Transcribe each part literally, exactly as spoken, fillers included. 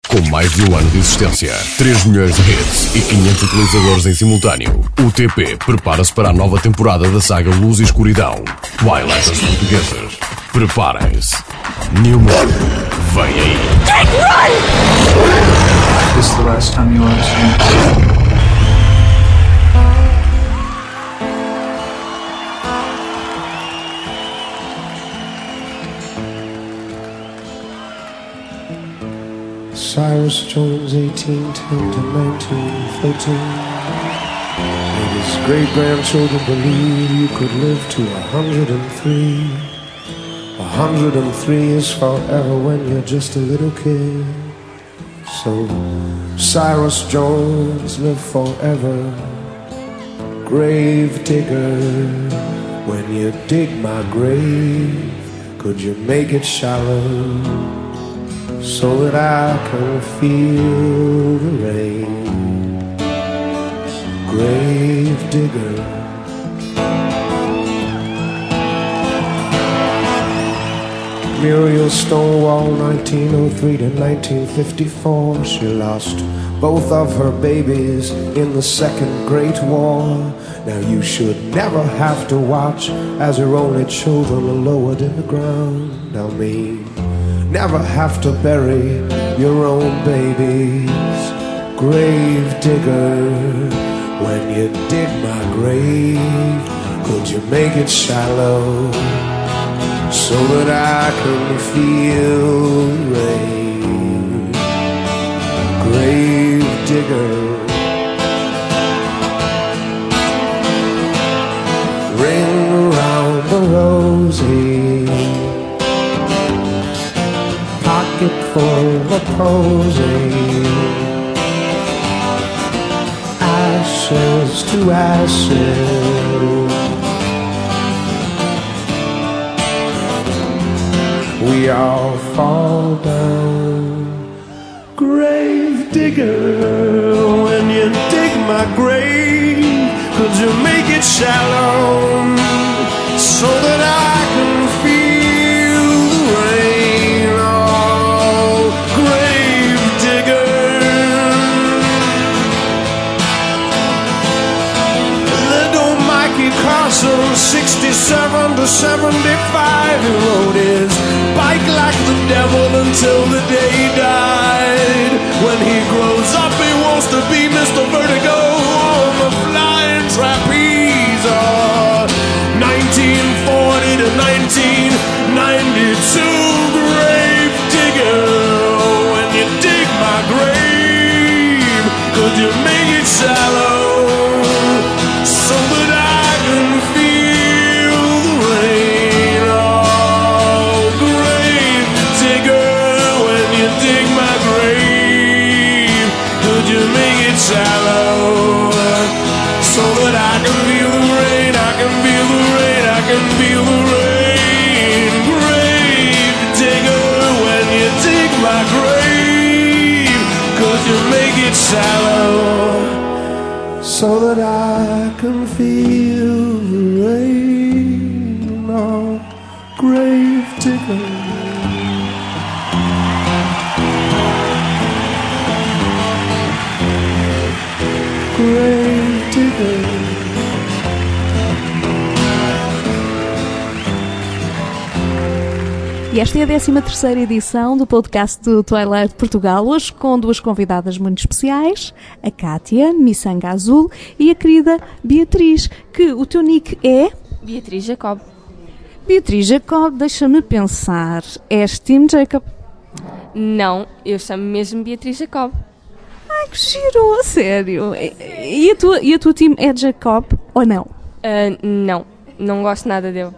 Com mais de um ano de existência, três milhões de hits e quinhentos utilizadores em simultâneo, o T P prepara-se para a nova temporada da saga Luz e Escuridão. Twilight das Portuguesas. Preparem-se. New Moon. Vem aí. This is the last time you want to see me. Cyrus Jones, eighteen ten to nineteen thirteen. Made his great-grandchildren believe you could live to a hundred and three. A hundred and three is forever when you're just a little kid. So Cyrus Jones, live forever. Grave digger, when you dig my grave, could you make it shallow, so that I can feel the rain? Grave digger. Muriel Stonewall, nineteen oh three to nineteen fifty-four. She lost both of her babies in the Second Great War. Now you should never have to watch as your only children are lowered in the ground. I mean, never have to bury your own babies. Grave digger, when you dig my grave, could you make it shallow, so that I can feel the rain? Grave digger. Ring around the rosy, pocket full of posy, ashes to ashes. We all fall down. Grave digger, when you dig my grave, could you make it shallow, so that I can feel the rain? Oh, grave digger. Little Mikey Carson, sixty-seven to seventy-five, he rode his bike like the devil until the day he died. When he grows up, he wants to be Mister Vertigo on the flying trapeze. Oh, nineteen forty to nineteen ninety-two, grave digger, when you dig my grave, could you make it shallow, so that I can feel the rain? Oh, grave digger, when you dig my grave, could you make it shallow, so that I can feel the rain? I can feel the rain, I can feel the rain. Grave digger, when you dig my grave, could you make it shallow, so that I can feel the rain? Oh, grave digger. Grave digger. E esta é a décima terceira edição do podcast do Twilight Portugal, hoje com duas convidadas muito especiais, a Kátia, Miçanga Azul, e a querida Beatriz, que o teu nick é? Beatriz Jacob. Beatriz Jacob, deixa-me pensar, és Team Jacob? Não, eu chamo mesmo Beatriz Jacob. Ai, que giro, a sério. E a tua, e a tua team é Jacob ou não? Uh, não, não gosto nada dele.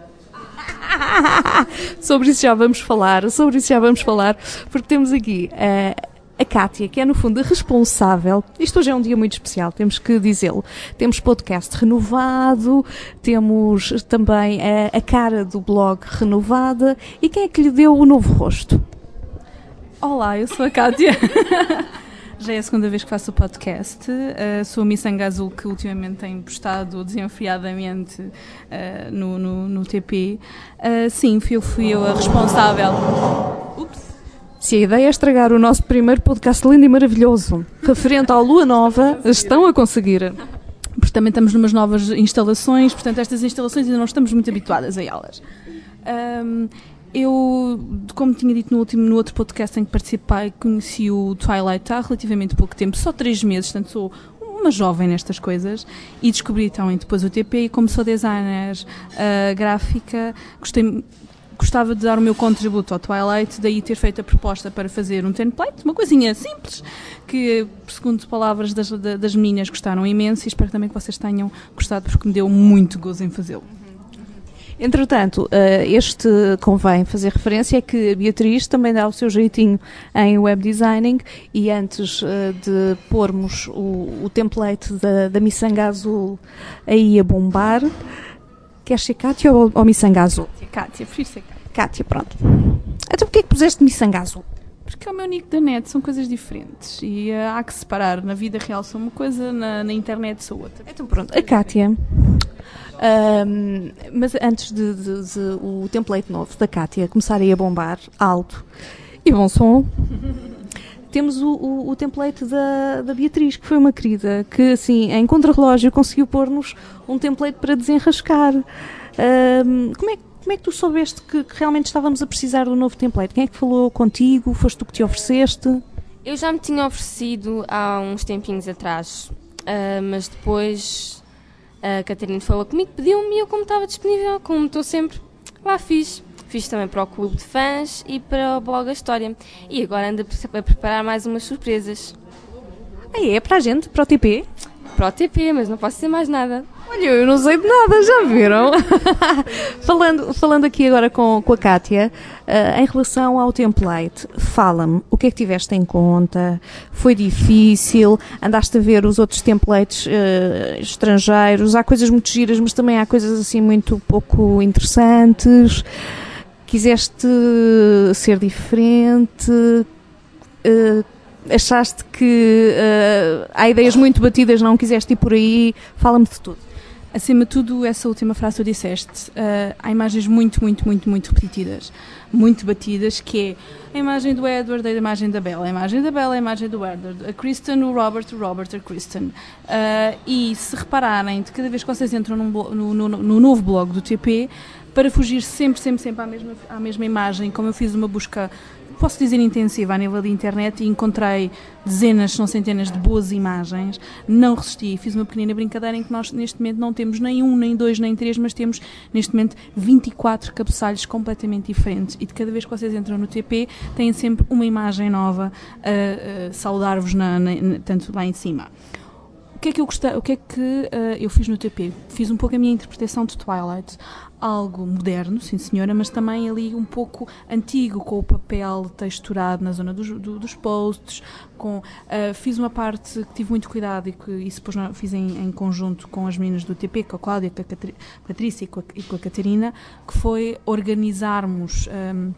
Sobre isso já vamos falar, sobre isso já vamos falar, porque temos aqui uh, a Kátia, que é no fundo a responsável. Isto hoje é um dia muito especial, temos que dizê-lo. Temos podcast renovado, temos também a, a cara do blog renovada. E quem é que lhe deu o novo rosto? Olá, eu sou a Kátia. Já é a segunda vez que faço o podcast. Uh, sou a Miçanga Azul, que ultimamente tem postado desenfreadamente uh, no, no, no T P. Uh, sim, fui, fui eu a responsável. Ups. Se a ideia é estragar o nosso primeiro podcast lindo e maravilhoso, referente à Lua Nova, estão a conseguir. Porque também estamos numas novas instalações, portanto estas instalações ainda não estamos muito habituadas a elas. Um, eu, como tinha dito no, último, no outro podcast em que participei, conheci o Twilight há relativamente pouco tempo, só três meses, portanto sou uma jovem nestas coisas, e descobri então depois o T P, e como sou designer uh, gráfica, gostei Gostava de dar o meu contributo ao Twilight, daí ter feito a proposta para fazer um template, uma coisinha simples, que, segundo palavras das, das meninas, gostaram imenso, e espero também que vocês tenham gostado, porque me deu muito gozo em fazê-lo. Entretanto, este convém fazer referência é que a Beatriz também dá o seu jeitinho em web designing, e antes de pormos o, o template da, da miçanga azul aí a bombar, queres ser Kátia ou, ou miçanga azul? Kátia, prefiro ser Kátia. Kátia, pronto. Então porquê é que puseste miçanga azul? Porque é o meu nick da net, são coisas diferentes e uh, há que separar. Na vida real sou uma coisa, na, na internet sou outra. Então pronto, a Kátia, um, mas antes de, de, de o template novo da Kátia começar aí a bombar alto e bom som, temos o, o, o template da, da Beatriz, que foi uma querida, que assim, em contrarrelógio conseguiu pôr-nos um template para desenrascar. Um, como é que Como é que tu soubeste que, que realmente estávamos a precisar do novo template? Quem é que falou contigo? Foste tu que te ofereceste? Eu já me tinha oferecido há uns tempinhos atrás, uh, mas depois a Catarina falou comigo, pediu-me e eu, como estava disponível, como estou sempre, lá fiz. Fiz também para o Clube de Fãs e para o blog A História. E agora ando a preparar mais umas surpresas. Ah, é? Para a gente? Para o T P? Para o T P, mas não posso dizer mais nada. Olha, eu não sei de nada, já viram? falando, falando aqui agora com, com a Kátia, uh, em relação ao template, fala-me, o que é que tiveste em conta? Foi difícil? Andaste a ver os outros templates uh, estrangeiros? Há coisas muito giras, mas também há coisas assim muito pouco interessantes. Quiseste ser diferente? Uh, achaste que uh, há ideias muito batidas, não quiseste ir por aí? Fala-me de tudo. Acima de tudo, essa última frase que tu disseste, uh, há imagens muito, muito, muito, muito repetidas, muito batidas, que é a imagem do Edward, a imagem da Bella, a imagem da Bella, a imagem do Edward, a Kristen, o Robert, o Robert, a Kristen. Uh, e se repararem, de cada vez que vocês entram num blo- no, no, no novo blog do T P, para fugir sempre, sempre, sempre à mesma, à mesma imagem, como eu fiz uma busca, posso dizer intensiva, a nível de internet, e encontrei dezenas, se não centenas de boas imagens, não resisti, fiz uma pequenina brincadeira em que nós neste momento não temos nem um, nem dois, nem três, mas temos neste momento vinte e quatro cabeçalhos completamente diferentes, e de cada vez que vocês entram no T P têm sempre uma imagem nova a, a saudar-vos na, na, na, tanto lá em cima. O que é que eu gostei, o que é que uh, eu fiz no T P? Fiz um pouco a minha interpretação de Twilight, algo moderno, sim senhora, mas também ali um pouco antigo, com o papel texturado na zona dos, do, dos posts, com, uh, fiz uma parte que tive muito cuidado e que isso depois não, fiz em, em conjunto com as meninas do T P, com a Cláudia, com a Catri, Patrícia e com a, e com a Catarina, que foi organizarmos um,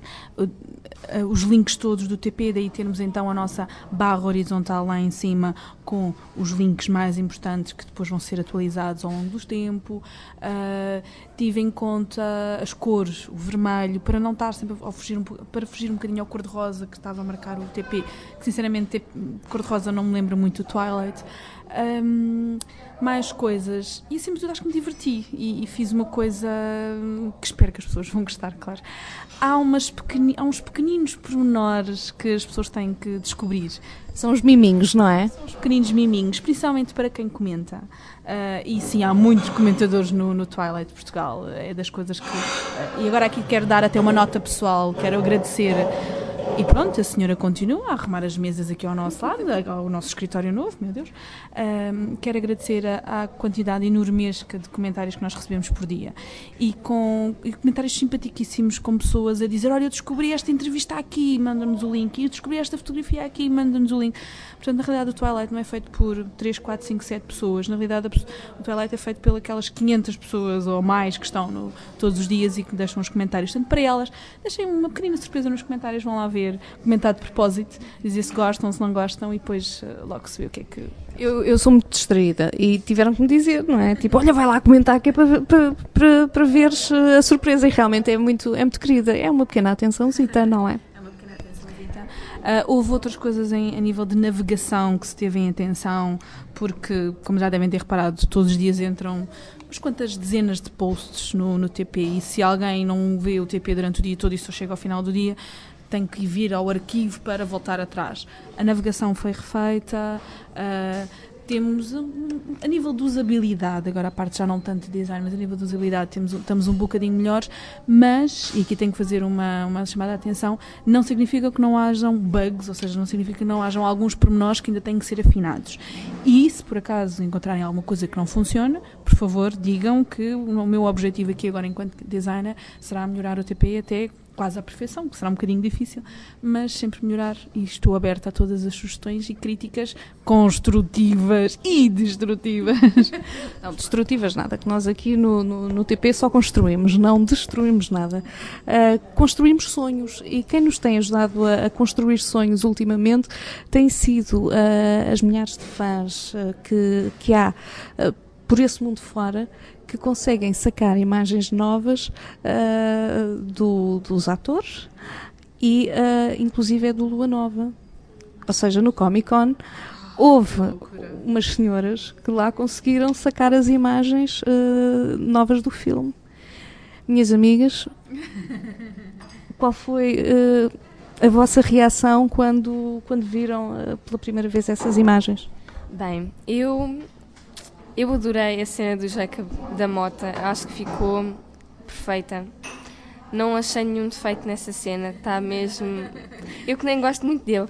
os links todos do T P, daí termos então a nossa barra horizontal lá em cima com os links mais importantes que depois vão ser atualizados ao longo do tempo. Uh, tive em conta as cores, o vermelho, para não estar sempre a fugir um, para fugir um bocadinho ao cor-de-rosa que estava a marcar o T P, que sinceramente cor-de-rosa não me lembra muito do Twilight. Um, mais coisas, e acima de tudo acho que me diverti e, e fiz uma coisa que espero que as pessoas vão gostar, claro. Há, umas pequeni, há uns pequeninos pormenores que as pessoas têm que descobrir. São os miminhos, não é? São os pequeninos miminhos, principalmente para quem comenta. Uh, e sim, há muitos comentadores no, no Twilight Portugal, é das coisas que... Uh, e agora aqui quero dar até uma nota pessoal, quero agradecer. E pronto, a senhora continua a arrumar as mesas aqui ao nosso lado, ao nosso escritório novo, meu Deus. Um, quero agradecer a, a quantidade enormesca de comentários que nós recebemos por dia. E com e comentários simpaticíssimos com pessoas a dizer, olha, eu descobri esta entrevista aqui, manda-nos o link. E eu descobri esta fotografia aqui, manda-nos o link. Portanto, na realidade, o Twilight não é feito por três, quatro, cinco, sete pessoas. Na realidade, o Twilight é feito pelas quinhentas pessoas ou mais que estão no, todos os dias e que deixam os comentários. Portanto, para elas, deixem uma pequenina surpresa nos comentários, vão lá ver, comentar de propósito, dizer se gostam, se não gostam, e depois uh, logo se vê o que é que... Eu, eu sou muito distraída e tiveram que me dizer, não é? Tipo, olha, vai lá comentar que é para, para, para, para veres a surpresa, e realmente é muito, é muito querida, é uma pequena atençãozita, não é? houve outras coisas em, a nível de navegação que se teve em atenção, porque, como já devem ter reparado, todos os dias entram umas quantas dezenas de posts no, no T P, e se alguém não vê o T P durante o dia todo e só chega ao final do dia, tem que vir ao arquivo para voltar atrás. A navegação foi refeita, uh, temos, um, a nível de usabilidade, agora a parte já não tanto de design, mas a nível de usabilidade temos, estamos um bocadinho melhores, mas, e aqui tenho que fazer uma, uma chamada de atenção, não significa que não hajam bugs, ou seja, não significa que não hajam alguns pormenores que ainda têm que ser afinados. E se por acaso encontrarem alguma coisa que não funciona, por favor, digam que o meu objetivo aqui agora enquanto designer será melhorar o T P até quase à perfeição, que será um bocadinho difícil, mas sempre melhorar, e estou aberta a todas as sugestões e críticas construtivas e destrutivas. Não, destrutivas nada, que nós aqui no, no, no T P só construímos, não destruímos nada. Uh, construímos sonhos, e quem nos tem ajudado a, a construir sonhos ultimamente tem sido uh, as milhares de fãs uh, que, que há uh, por esse mundo fora, que conseguem sacar imagens novas uh, do, dos atores e uh, inclusive é do Lua Nova. Ou seja, no Comic Con houve umas senhoras que lá conseguiram sacar as imagens uh, novas do filme. Minhas amigas, qual foi uh, a vossa reação quando, quando viram uh, pela primeira vez essas imagens? Bem, eu... Eu adorei a cena do Jacob da Mota, acho que ficou perfeita. Não achei nenhum defeito nessa cena, está mesmo... Eu que nem gosto muito dele,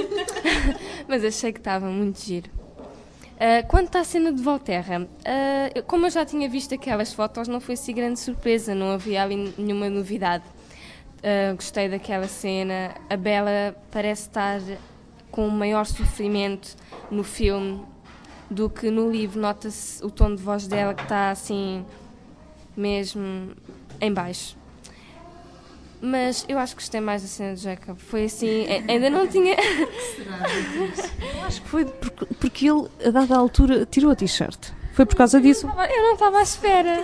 mas achei que estava muito giro. Uh, quanto à cena de Volterra, uh, como eu já tinha visto aquelas fotos, não foi assim grande surpresa, não havia ali nenhuma novidade. Uh, gostei daquela cena, a Bella parece estar com o maior sofrimento no filme do que no livro, nota-se o tom de voz dela que está assim, mesmo em baixo. Mas eu acho que gostei mais da cena de Jacob. Foi assim, ainda não tinha... Eu acho que foi porque, porque ele, a dada altura, tirou a t-shirt. Foi por causa disso? Eu não estava à espera.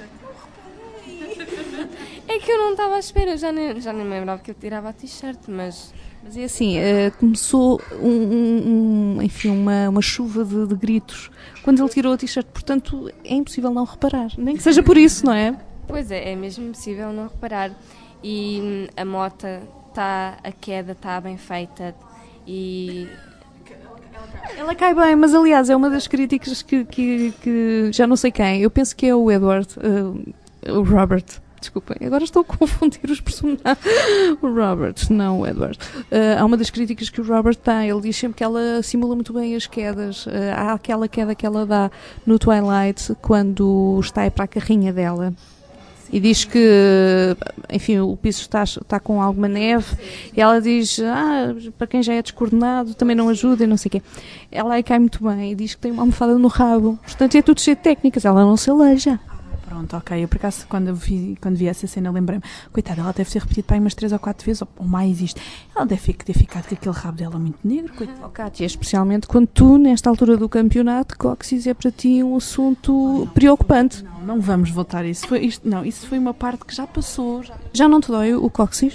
É que eu não estava à espera, eu já nem, já nem me lembrava que ele tirava a t-shirt, mas... Mas é assim, uh, começou um, um, um, enfim, uma, uma chuva de, de gritos quando ele tirou a t-shirt, portanto é impossível não reparar, nem que seja por isso, não é? Pois é, é mesmo impossível não reparar. E hum, a mota está, a queda está bem feita e... Ela cai bem, mas aliás é uma das críticas que, que, que já não sei quem, eu penso que é o Edward, uh, o Robert... Desculpem, agora estou a confundir os personagens. O Robert, não o Edward. Uh, há uma das críticas que o Robert tem. Ele diz sempre que ela simula muito bem as quedas. Uh, há aquela queda que ela dá no Twilight quando está aí para a carrinha dela. E diz que, enfim, o piso está, está com alguma neve. E ela diz, ah, para quem já é descoordenado, também não ajuda e não sei o quê. Ela aí cai muito bem e diz que tem uma almofada no rabo. Portanto, é tudo cheio de técnicas. Ela não se aleija. Pronto, ok. Eu, por acaso, quando vi, quando vi essa cena, lembrei-me, coitada, ela deve ter repetido para aí umas três ou quatro vezes, ou, ou mais isto. Ela deve ter ficado com aquele rabo dela muito negro, coitada. Oh, Kátia, especialmente quando tu, nesta altura do campeonato, cóccix é para ti um assunto oh, não, preocupante. Não, não vamos voltar a isso. Foi isto, não, isso foi uma parte que já passou. Já, já não te dói o cóccix?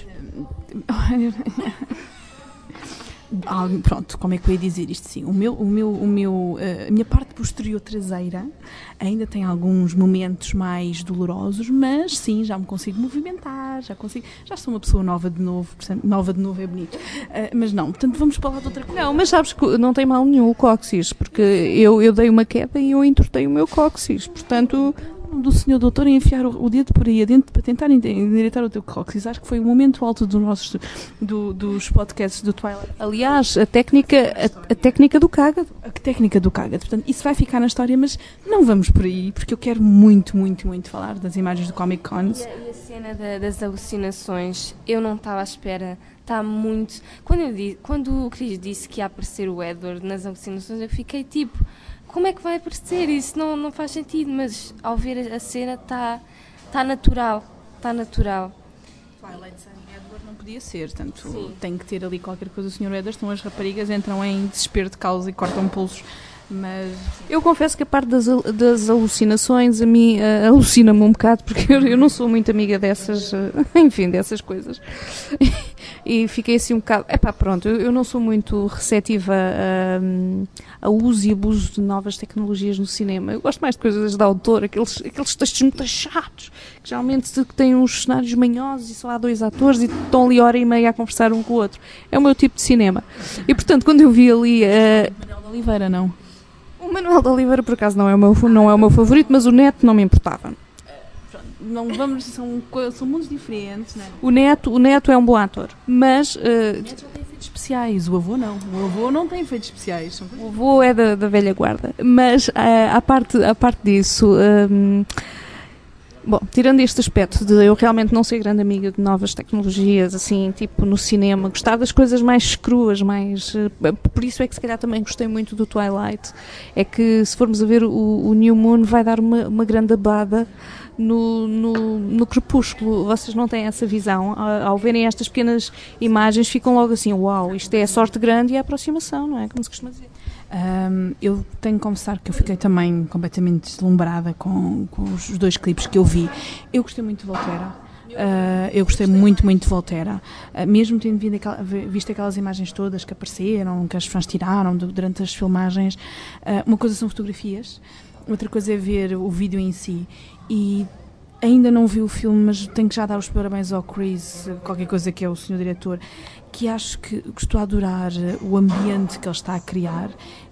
Ah, pronto, como é que eu ia dizer isto? Sim, o meu, o meu, o meu, uh, a minha parte posterior traseira ainda tem alguns momentos mais dolorosos, mas sim, já me consigo movimentar, já consigo, já sou uma pessoa nova de novo, portanto, nova de novo é bonito, uh, mas não, portanto vamos falar de outra coisa. Não, mas sabes que não tem mal nenhum o cóccix, porque eu, eu dei uma queda e eu entortei o meu cóccix, portanto... do senhor doutor a enfiar o, o dedo por aí adentro para tentar endireitar o teu cóccix. Acho que foi o momento alto do nossos, do, dos podcasts do Twilight. Aliás, a técnica, a, a técnica do cágado. A técnica do cágado. Portanto, isso vai ficar na história, mas não vamos por aí, porque eu quero muito, muito, muito falar das imagens do Comic Con. E a, e a cena da, das alucinações, eu não estava à espera. Está muito... Quando, eu disse, quando o Chris disse que ia aparecer o Edward nas alucinações, eu fiquei tipo... Como é que vai aparecer? Isso não, não faz sentido, mas ao ver a cena está tá natural, está natural. Twilight sem Edward não podia ser, portanto Sim. tem que ter ali qualquer coisa. O senhor Edward, estão as raparigas, entram em desespero de causa e cortam pulsos, mas... Eu confesso que a parte das, das alucinações a mim uh, alucina-me um bocado, porque eu, eu não sou muito amiga dessas, uh, enfim, dessas coisas. e fiquei assim um bocado, epá, pronto, eu, eu não sou muito receptiva a, a uso e abuso de novas tecnologias no cinema. Eu gosto mais de coisas de autor, aqueles, aqueles textos muito chatos, que geralmente têm uns cenários manhosos e só há dois atores e estão ali hora e meia a conversar um com o outro. É o meu tipo de cinema. E portanto, quando eu vi ali... Uh, Manuel de Oliveira, não? O Manuel de Oliveira, por acaso, não é o meu, não é o meu favorito, mas o Neto não me importava. Não vamos, são, são mundos diferentes, não é? O Neto, o Neto é um bom ator, mas... Uh, o Neto já tem efeitos especiais, o avô não. O avô não tem efeitos especiais. O avô é da, da velha guarda. Mas, uh, à, parte, à parte disso... Um, Bom, tirando este aspecto de eu realmente não ser grande amiga de novas tecnologias, assim, tipo no cinema, gostar das coisas mais cruas, mais... Por isso é que se calhar também gostei muito do Twilight, é que se formos a ver o, o New Moon vai dar uma, uma grande abada no, no, no crepúsculo. Vocês não têm essa visão? Ao, ao verem estas pequenas imagens ficam logo assim, uau, isto é a sorte grande e a aproximação, não é? Como se costuma dizer. Um, eu tenho que confessar que eu fiquei também completamente deslumbrada com, com os dois clipes que eu vi. Eu gostei muito de Volterra. Uh, eu gostei muito, muito de Volterra. Uh, mesmo tendo vindo aquela, visto aquelas imagens todas que apareceram, que as fãs tiraram durante as filmagens, uh, uma coisa são fotografias, outra coisa é ver o vídeo em si. E ainda não vi o filme, mas tenho que já dar os parabéns ao Chris, qualquer coisa que é o senhor diretor, que acho que estou a adorar o ambiente que ele está a criar.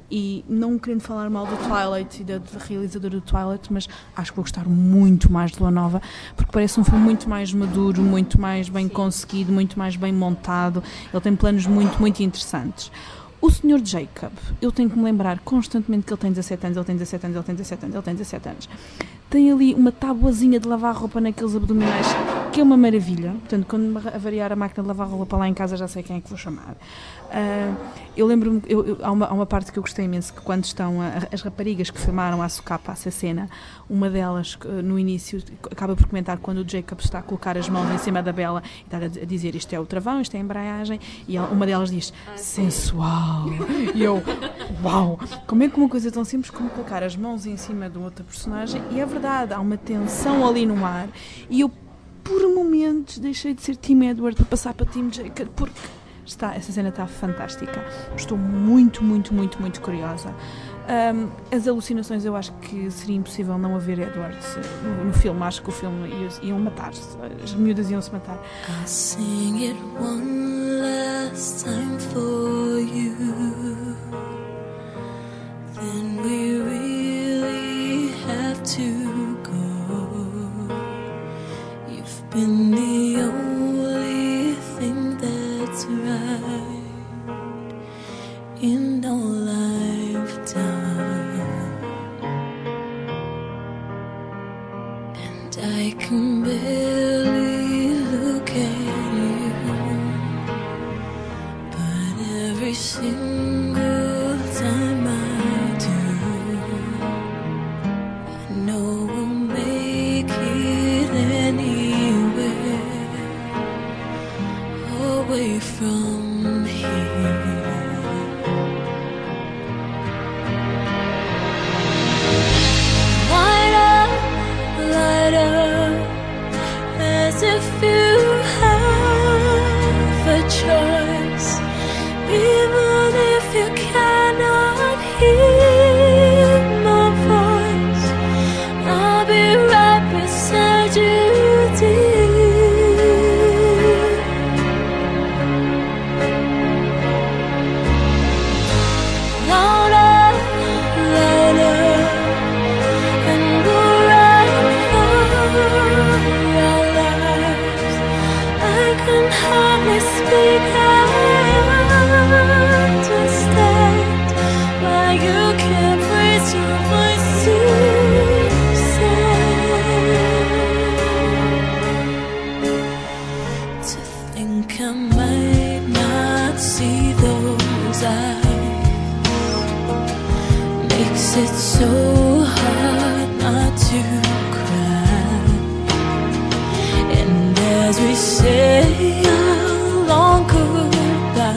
E não querendo falar mal do Twilight e da, da realizadora do Twilight, mas acho que vou gostar muito mais de Lua Nova, porque parece um filme muito mais maduro, muito mais bem conseguido, muito mais bem montado. Ele tem planos muito, muito interessantes. O senhor Jacob, eu tenho que me lembrar constantemente que ele tem dezassete anos, ele tem dezassete anos, ele tem dezassete anos, ele tem dezassete anos. Tem ali uma tabuazinha de lavar roupa naqueles abdominais, que é uma maravilha. Portanto, quando avariar a máquina de lavar roupa lá em casa, já sei quem é que vou chamar. Uh, eu lembro-me, eu, eu, há, uma, há uma parte que eu gostei imenso, que quando estão a, as raparigas que filmaram a socapa essa cena, uma delas, no início, acaba por comentar quando o Jacob está a colocar as mãos em cima da Bella e está a dizer isto é o travão, isto é a embreagem, e ela, uma delas diz, sensual. E eu, uau, como é que uma coisa tão simples como colocar as mãos em cima de outra personagem, e é verdade, há uma tensão ali no ar, e eu, por momentos, deixei de ser Team Edward para passar para Team Jacob, porque está, essa cena está fantástica. Estou muito, muito, muito, muito curiosa. Um, as alucinações, eu acho que seria impossível não haver Edward no, no filme. Acho que o filme iam, iam matar-se, as miúdas iam se matar. I'll sing it one last time for you, then we really have to go. You've been the only thing that's right in our lifetime, and I can barely look at you, but every single time I do, I know we'll make it anywhere away from here. As if you have a choice, even if you cannot hear my voice, I'll be right beside you, dear. Louder, louder, and we'll run for our lives. I can hardly speak, I understand why you can't raise your voice to say. To think I might not see those eyes makes it so hard not to cry. And as we say our long goodbyes,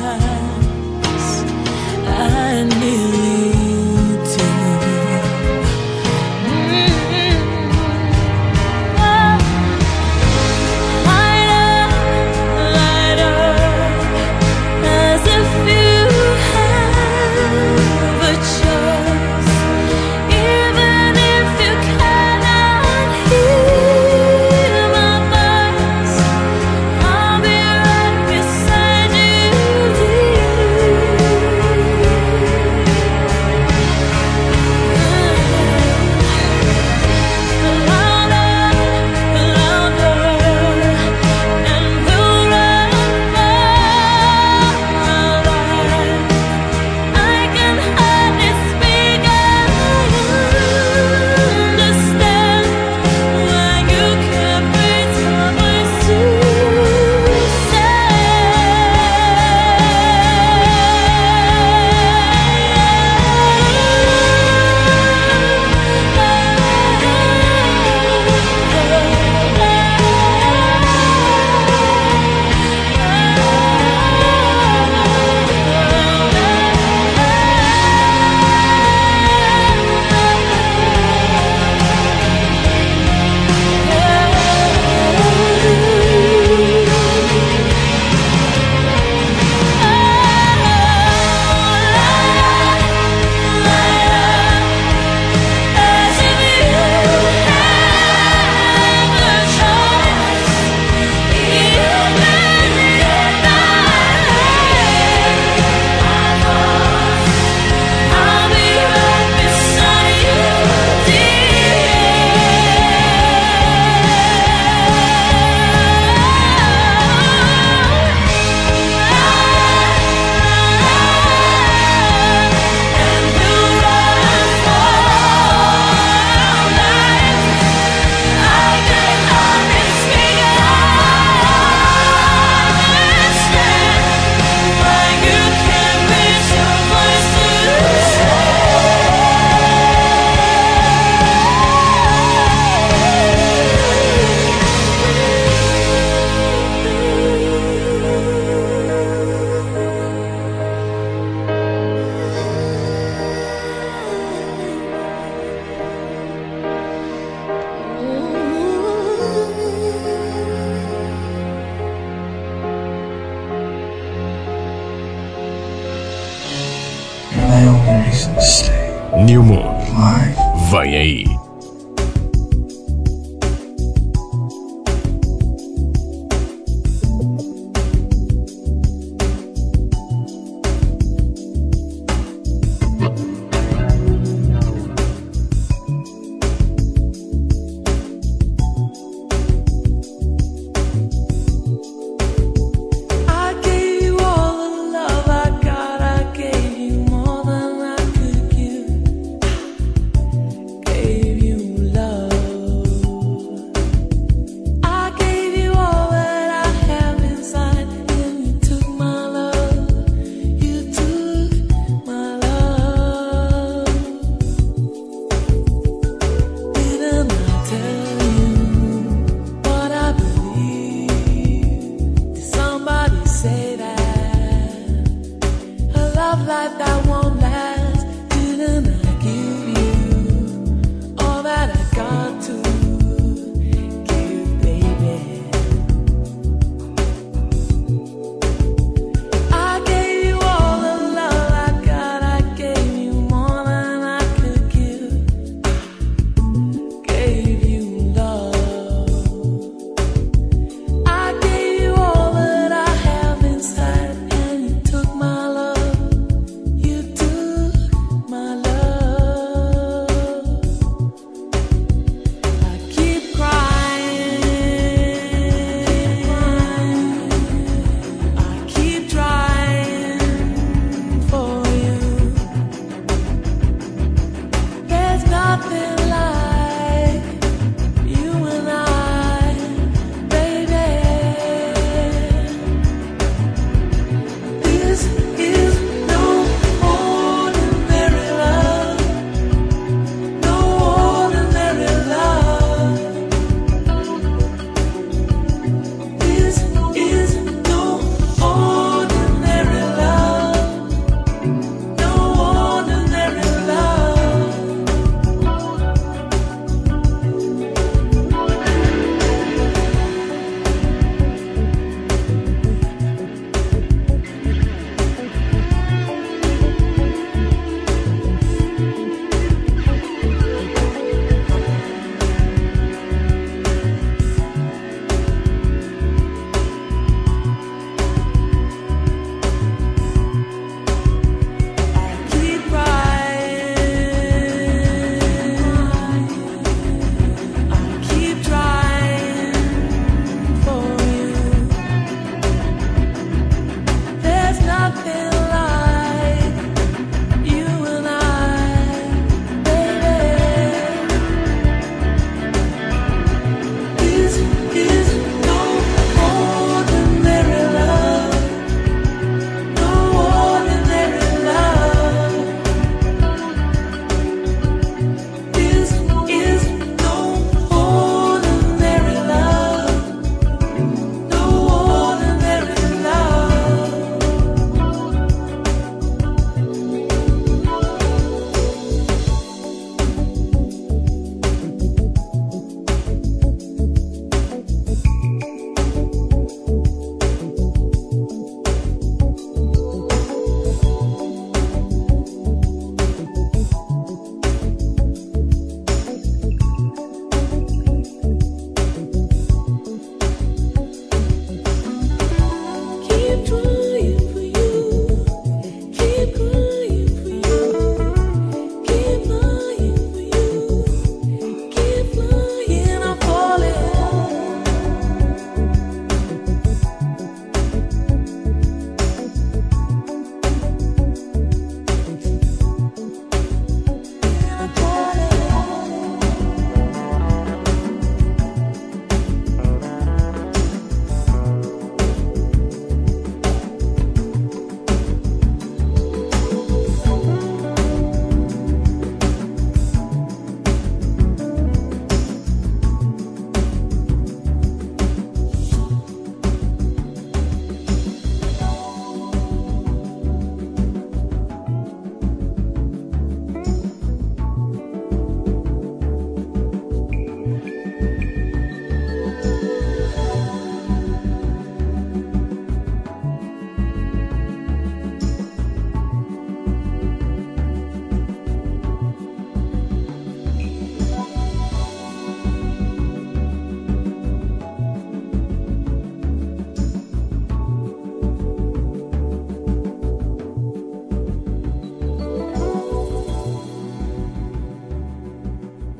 I nearly do. Mm-hmm. Oh. Lighter, lighter, my only reason to stay. New Moon. Why? Vem aí. You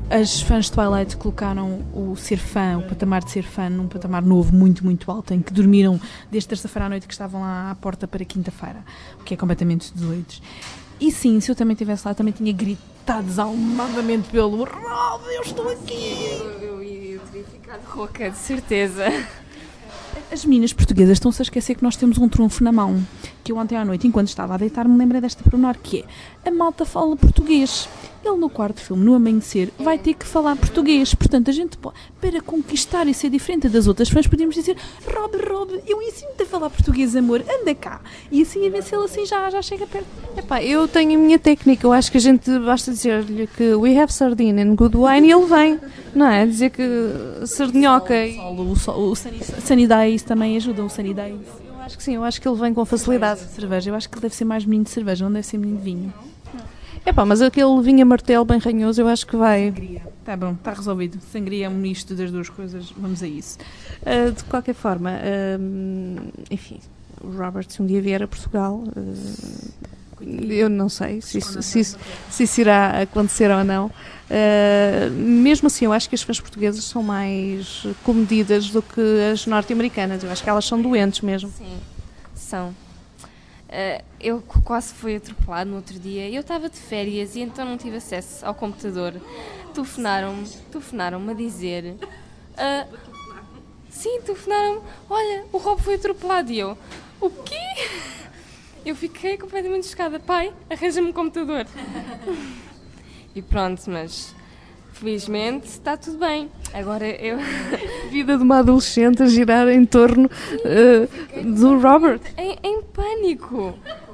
As fãs de Twilight colocaram o ser fã, o patamar de ser fã, num patamar novo, muito, muito alto, em que dormiram desde terça-feira à noite que estavam lá à porta para quinta-feira, o que é completamente doidos. E sim, se eu também estivesse lá, também tinha gritado desalmadamente pelo Rob, eu estou aqui! Eu, eu, eu teria ficado rouca, de certeza. As meninas portuguesas estão-se a esquecer que nós temos um trunfo na mão. Que eu ontem à noite, enquanto estava a deitar, me lembrei desta pormenor, que é: a malta fala português. Ele no quarto filme, no Amanhecer, vai ter que falar português. Portanto, a gente pode, para conquistar e ser diferente das outras fãs, podíamos dizer: Rob, Rob, eu ensino-te a falar português, amor, anda cá. E assim, a ver se ele assim já, já chega perto. Epá, eu tenho a minha técnica, eu acho que a gente basta dizer-lhe que we have sardine and good wine e ele vem, não é? Dizer que sardinhoca e... O, o, o Sunny, Sunny Days também ajuda, o Sunny Days. Eu acho que sim, eu acho que ele vem com facilidade. Cerveja, eu acho que ele deve ser mais menino de cerveja, não deve ser menino de vinho. Epá, mas aquele vinho a martelo bem ranhoso, eu acho que vai... Tá bom, está resolvido. Sangria é um misto das duas coisas, vamos a isso. Uh, de qualquer forma, uh, enfim, o Robert, se um dia vier a Portugal, uh, eu não sei se isso, se, isso, se isso irá acontecer ou não. Uh, mesmo assim, eu acho que as fãs portuguesas são mais comedidas do que as norte-americanas. Eu acho que elas são doentes mesmo. Sim, são. Uh, eu quase fui atropelado no outro dia. Eu estava de férias e então não tive acesso ao computador. Telefonaram-me, telefonaram-me a dizer... Uh, sim, telefonaram-me. Olha, o Rob foi atropelado. E eu, o quê? Eu fiquei completamente chocada. Pai, arranja-me um computador. E pronto, mas... felizmente está tudo bem. Agora eu... Vida de uma adolescente a girar em torno uh, do Robert. Em, em pânico.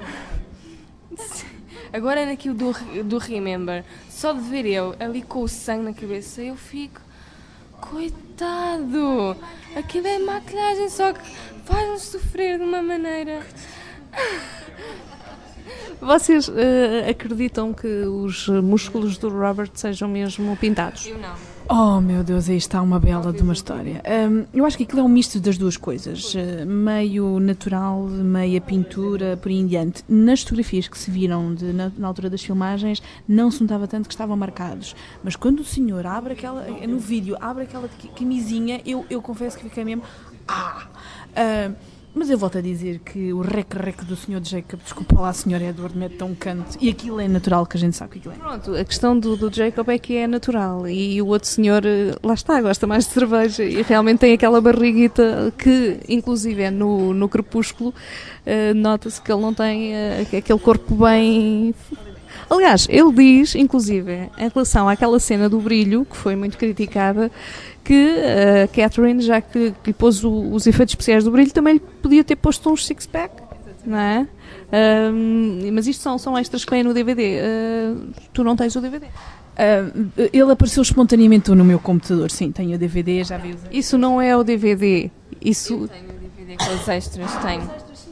Agora naquilo do, do Remember, só de ver eu ali com o sangue na cabeça, eu fico... coitado! Aquilo é maquilhagem, só que faz-nos sofrer de uma maneira... Vocês uh, acreditam que os músculos do Robert sejam mesmo pintados? Eu não. Oh meu Deus, aí está uma bela de uma história. Um, eu acho que aquilo é um misto das duas coisas, uh, meio natural, meia pintura, por aí em diante. Nas fotografias que se viram de, na, na altura das filmagens, não se notava tanto que estavam marcados. Mas quando o senhor abre aquela, no vídeo, abre aquela camisinha, eu, eu confesso que fiquei mesmo... Ah! Uh, Mas eu volto a dizer que o rec-rec do senhor Jacob, desculpa lá, senhor Edward, mete tão canto, e aquilo é natural, que a gente sabe que aquilo é. Pronto, a questão do, do Jacob é que é natural, e o outro senhor, lá está, gosta mais de cerveja, e realmente tem aquela barriguita que, inclusive, é no, no Crepúsculo, uh, nota-se que ele não tem uh, aquele corpo bem... Aliás, ele diz, inclusive, em relação àquela cena do brilho, que foi muito criticada, que a uh, Catherine, já que, que lhe pôs o, os efeitos especiais do brilho, também lhe podia ter posto uns six-pack, não é? Um, mas isto são, são extras que vêm no D V D. Uh, tu não tens o D V D? Uh, ele apareceu espontaneamente no meu computador, sim, tenho o D V D, já vi os... Isso não é o D V D. Isso... Eu tenho o D V D com os extras, tenho.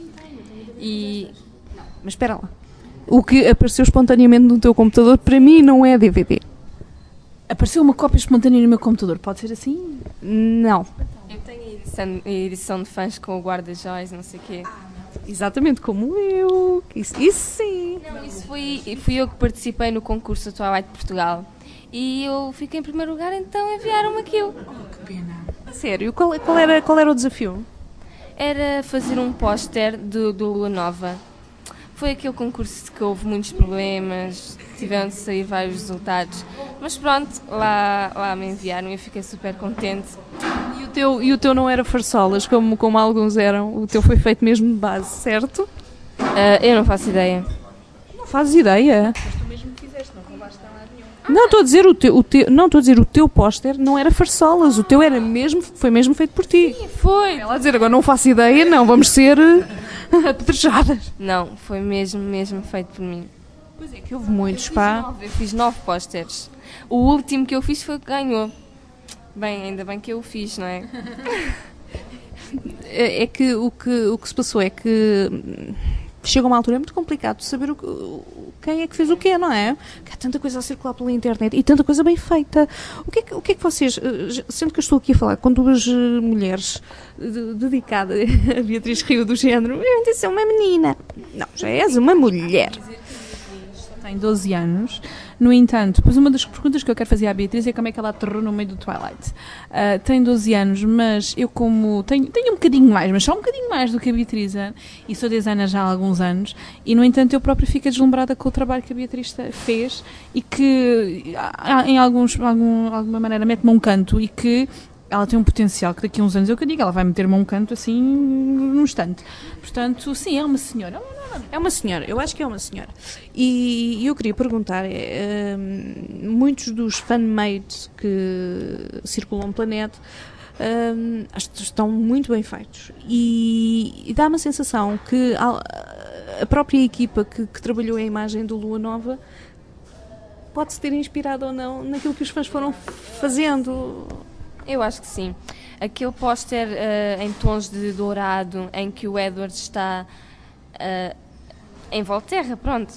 E... Mas espera lá. O que apareceu espontaneamente no teu computador, para mim, não é D V D. Apareceu uma cópia espontânea no meu computador, pode ser assim? Não. Eu tenho a edição, a edição de fãs com o guarda-joias, não sei o quê. Exatamente como eu. Isso, isso sim. Não, isso foi, fui eu que participei no concurso da Twilight de Portugal. E eu fiquei em primeiro lugar, então enviaram-me aquilo. Que pena. Sério, qual, qual, era, qual era o desafio? Era fazer um póster do, do Lua Nova. Foi aquele concurso que houve muitos problemas, tiveram de sair vários resultados. Mas pronto, lá, lá me enviaram e eu fiquei super contente. E o teu, e o teu não era farsolas, como, como alguns eram? O teu foi feito mesmo de base, certo? Uh, eu não faço ideia. Não fazes ideia? Mas tu mesmo fizeste, não roubaste nada nenhum. Não, estou a dizer o teu, o teu, não estou a dizer o teu póster não era farsolas, o teu era mesmo, foi mesmo feito por ti. Sim, foi. Ela a dizer, agora não faço ideia, não, vamos ser apedrejadas. Não, foi mesmo, mesmo feito por mim. Pois é, que houve muitos, pá. Nove, eu fiz nove pósteres. O último que eu fiz foi o que ganhou. Bem, ainda bem que eu o fiz, não é? É que o que, o que se passou é que chega uma altura, é muito complicado saber o, o, quem é que fez o quê, não é? Que há tanta coisa a circular pela internet e tanta coisa bem feita. O que é que, o que, é que vocês, sendo que eu estou aqui a falar com duas mulheres de, dedicadas a Beatriz Rio do género, eu disse, é uma menina. Não, já és uma mulher. tem doze anos, no entanto, pois uma das perguntas que eu quero fazer à Beatriz é como é que ela aterrou no meio do Twilight. Uh, tem doze anos, mas eu como tenho, tenho um bocadinho mais, mas só um bocadinho mais do que a Beatriz, e sou designer já há alguns anos, e no entanto eu própria fico deslumbrada com o trabalho que a Beatriz fez e que em alguns, algum, alguma maneira mete-me um canto e que ela tem um potencial que daqui a uns anos, eu que digo, ela vai meter-me um canto assim num instante. Portanto, sim, é uma senhora. É uma senhora, eu acho que é uma senhora. E eu queria perguntar, é, um, muitos dos fan-made que circulam o planeta um, acho que estão muito bem feitos. E, e dá-me a sensação que a, a própria equipa que, que trabalhou a imagem do Lua Nova pode-se ter inspirado ou não naquilo que os fãs foram fazendo. Eu acho que sim. Aquele póster uh, em tons de dourado, em que o Edward está uh, em Volterra, pronto,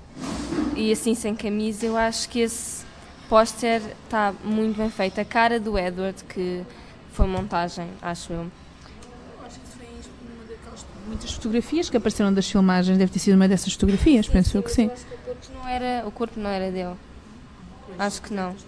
e assim sem camisa, eu acho que esse póster está muito bem feito. A cara do Edward, que foi montagem, acho eu. Acho que isso foi uma daquelas muitas fotografias que apareceram das filmagens, deve ter sido uma dessas fotografias, sim, penso sim, eu que sim. Eu acho que o corpo não era, o corpo não era dele. Pois, acho que não.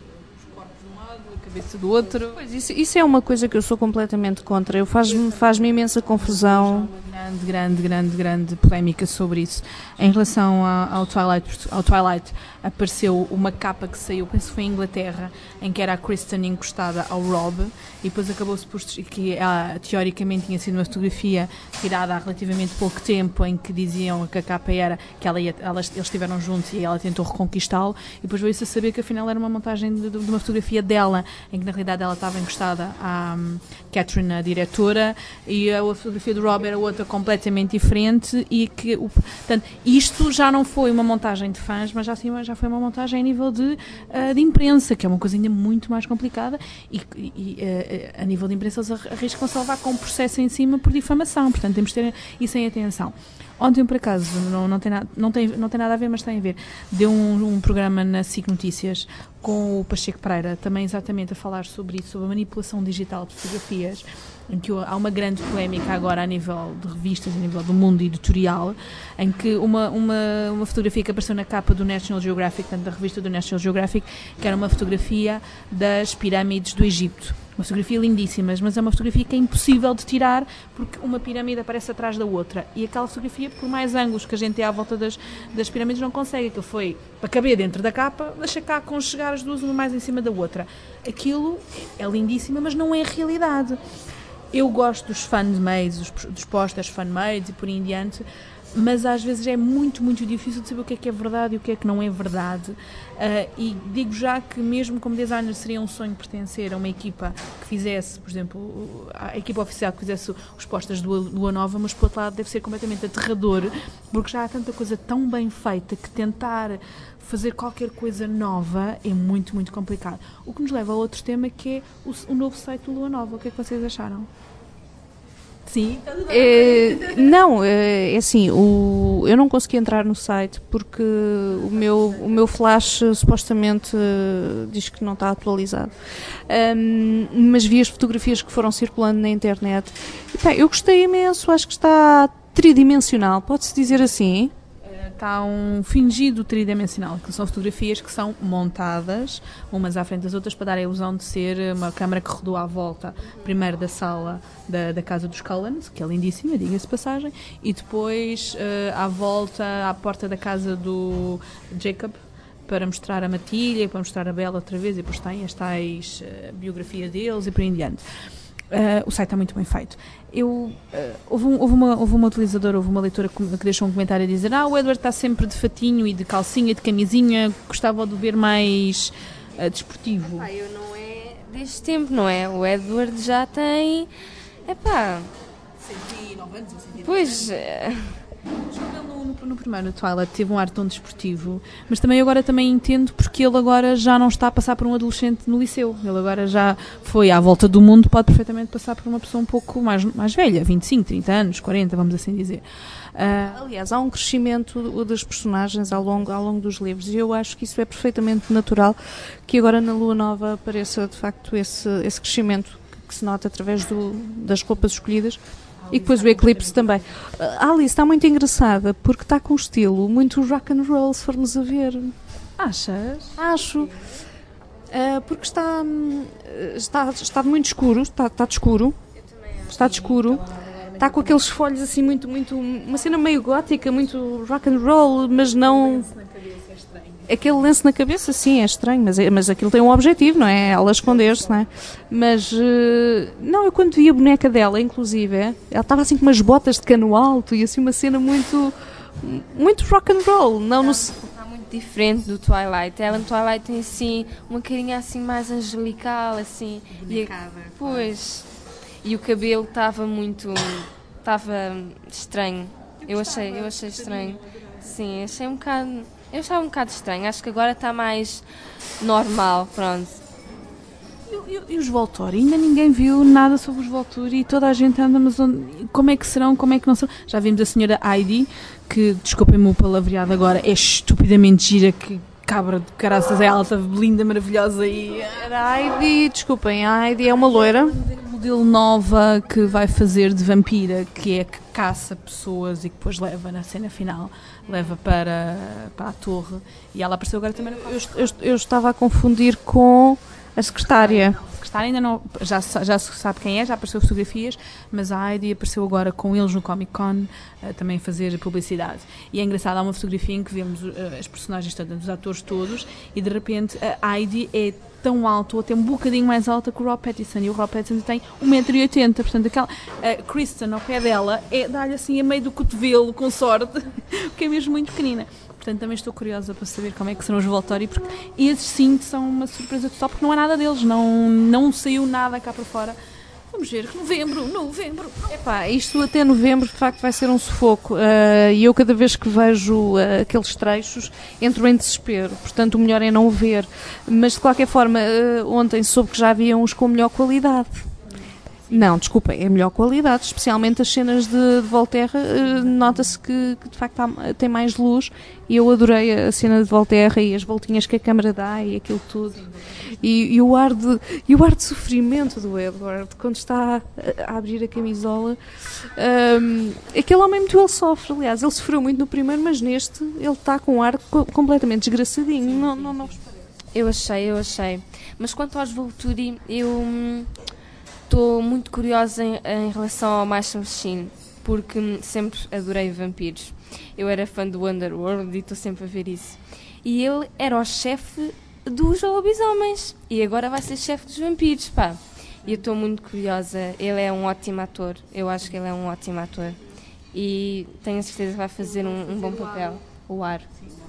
Cabeça do outro. Pois, isso, isso é uma coisa que eu sou completamente contra. Eu faz-me faz-me imensa confusão. Grande, grande, grande, grande polémica sobre isso. Em relação ao, ao, Twilight, ao Twilight, apareceu uma capa que saiu, penso que foi em Inglaterra, em que era a Kristen encostada ao Rob, e depois acabou-se por que ela, teoricamente tinha sido uma fotografia tirada há relativamente pouco tempo, em que diziam que a capa era que ela ia, elas, eles estiveram juntos e ela tentou reconquistá-lo, e depois veio-se a saber que afinal era uma montagem de, de uma fotografia dela, em que na realidade ela estava encostada à um, Catherine, a diretora, e a fotografia do Rob era outra completamente diferente, e que o, portanto, isto já não foi uma montagem de fãs, mas já, sim, já foi uma montagem a nível de, uh, de imprensa, que é uma coisa ainda muito mais complicada, e, e uh, a nível de imprensa eles arriscam-se a levar com um processo em cima por difamação, portanto temos de ter isso em atenção. Ontem, por acaso, não, não, tem nada, não, tem, não tem nada a ver, mas tem a ver, deu um, um programa na S I C Notícias com o Pacheco Pereira, também exatamente a falar sobre isso, sobre a manipulação digital de fotografias, em que há uma grande polémica agora a nível de revistas, a nível do mundo editorial, em que uma, uma, uma fotografia que apareceu na capa do National Geographic, tanto da revista do National Geographic, que era uma fotografia das pirâmides do Egito. Uma fotografia lindíssima, mas é uma fotografia que é impossível de tirar porque uma pirâmide aparece atrás da outra. E aquela fotografia, por mais ângulos que a gente tem à volta das, das pirâmides, não consegue. Aquilo foi para caber dentro da capa, deixa cá conchegar as duas uma mais em cima da outra. Aquilo é lindíssima, mas não é a realidade. Eu gosto dos fan-mades, dos, dos posters fan-mades e por aí em diante, mas às vezes é muito, muito difícil de saber o que é que é verdade e o que é que não é verdade. Uh, e digo já que mesmo como designer seria um sonho pertencer a uma equipa que fizesse, por exemplo, a equipa oficial que fizesse os posters do Lua Nova, mas por outro lado deve ser completamente aterrador, porque já há tanta coisa tão bem feita que tentar fazer qualquer coisa nova é muito, muito complicado. O que nos leva a outro tema, que é o, o novo site do Lua Nova. O que é que vocês acharam? Sim. É, não, é, é assim, o, eu não consegui entrar no site porque o meu, o meu flash supostamente diz que não está atualizado, um, mas vi as fotografias que foram circulando na internet e, bem, eu gostei imenso, acho que está tridimensional, pode-se dizer assim? Está um fingido tridimensional, que são fotografias que são montadas umas à frente das outras para dar a ilusão de ser uma câmara que rodou à volta, primeiro da sala da, da casa dos Cullens, que é lindíssima, diga-se passagem, e depois uh, à volta à porta da casa do Jacob, para mostrar a Matilha, para mostrar a Bella outra vez, e depois tem as tais uh, biografias deles e por aí em diante. Uh, o site está muito bem feito. Eu, uh, houve, um, houve, uma, houve uma utilizadora, houve uma leitora que, que deixou um comentário a dizer: ah, o Edward está sempre de fatinho e de calcinha e de camisinha, gostava de ver mais uh, desportivo. Ah, eu não é deste tempo, não é? O Edward já tem, epá, cento e nove anos ou cento e dez pois... Uh... No, no, no primeiro Twilight teve um ar tão desportivo, mas também agora também entendo porque ele agora já não está a passar por um adolescente no liceu, ele agora já foi à volta do mundo, pode perfeitamente passar por uma pessoa um pouco mais, mais velha, vinte e cinco, trinta anos, quarenta, vamos assim dizer. Uh, Aliás, há um crescimento das personagens ao longo, ao longo dos livros e eu acho que isso é perfeitamente natural, que agora na Lua Nova apareça de facto esse, esse crescimento que se nota através do, das roupas escolhidas. E depois o Eclipse também. A Alice está muito engraçada porque está com um estilo muito rock and roll, se formos a ver. Achas? Acho. Uh, porque está, hum, está, está muito escuro, está, está de escuro. Está de escuro. Está com aqueles folhos assim muito, muito... Uma cena meio gótica, muito rock and roll, mas não... Aquele lenço na cabeça, sim, é estranho, mas, é, mas aquilo tem um objetivo, não é? Ela esconder-se, não é? Mas, uh, não, eu quando vi a boneca dela, inclusive, ela estava assim com umas botas de cano alto e assim uma cena muito... Muito rock and roll, não no... Diferente do Twilight. Ela no Twilight tem assim uma carinha assim mais angelical, assim. E a, pois. E o cabelo estava muito, estava estranho. Eu achei, eu achei estranho. Sim, achei um bocado, eu achava um bocado estranho. Acho que agora está mais normal, pronto. E, e, e os Volturi? Ainda ninguém viu nada sobre os Volturi e toda a gente anda, mas onde, como é que serão, como é que não serão? Já vimos a senhora Heidi, que, desculpem-me o palavreado agora, é estupidamente gira, que cabra de caraças é alta, linda, maravilhosa e... A Heidi, desculpem, a Heidi é uma loira. Modelo nova que vai fazer de vampira, que é que caça pessoas e que depois leva na cena final, leva para, para a torre, e ela apareceu agora também. Eu, eu, eu estava a confundir com a secretária. A secretária ainda não, já, já se sabe quem é, já apareceu fotografias, mas a Heidi apareceu agora com eles no Comic Con, uh, também a fazer publicidade. E é engraçado, há uma fotografia em que vemos uh, as personagens todas, os atores todos, e de repente a Heidi é tão alto, ou até um bocadinho mais alta que o Rob Pattinson, e o Rob Pattinson tem um metro e oitenta, portanto aquela uh, Kristen ao pé dela é, dá-lhe assim a meio do cotovelo, com sorte, porque é mesmo muito pequenina. Portanto, também estou curiosa para saber como é que serão os Volturi, porque esses sim são uma surpresa total, porque não há nada deles, não, não saiu nada cá para fora. Vamos ver, novembro, novembro. Epá, isto até novembro de facto vai ser um sufoco, uh, e eu cada vez que vejo uh, aqueles trechos entro em desespero, portanto o melhor é não ver, mas de qualquer forma uh, ontem soube que já havia uns com melhor qualidade. Não, desculpa, é melhor qualidade, especialmente as cenas de, de Volterra, uh, nota-se que, que de facto há, tem mais luz, e eu adorei a cena de Volterra e as voltinhas que a câmara dá e aquilo tudo. E, e, o ar de, e o ar de sofrimento do Edward, quando está a, a abrir a camisola. Um, aquele homem muito ele sofre, aliás, ele sofreu muito no primeiro, mas neste ele está com um ar co- completamente desgraçadinho. Não, não, não. Eu achei, eu achei. Mas quanto aos Volturi, eu... Estou muito curiosa em, em relação ao Marshall Machine, porque sempre adorei vampiros. Eu era fã do Underworld e estou sempre a ver isso. E ele era o chefe dos lobisomens e agora vai ser chefe dos vampiros, pá. E eu estou muito curiosa. Ele é um ótimo ator. Eu acho que ele é um ótimo ator. E tenho a certeza que vai fazer um, um bom papel. O Aro.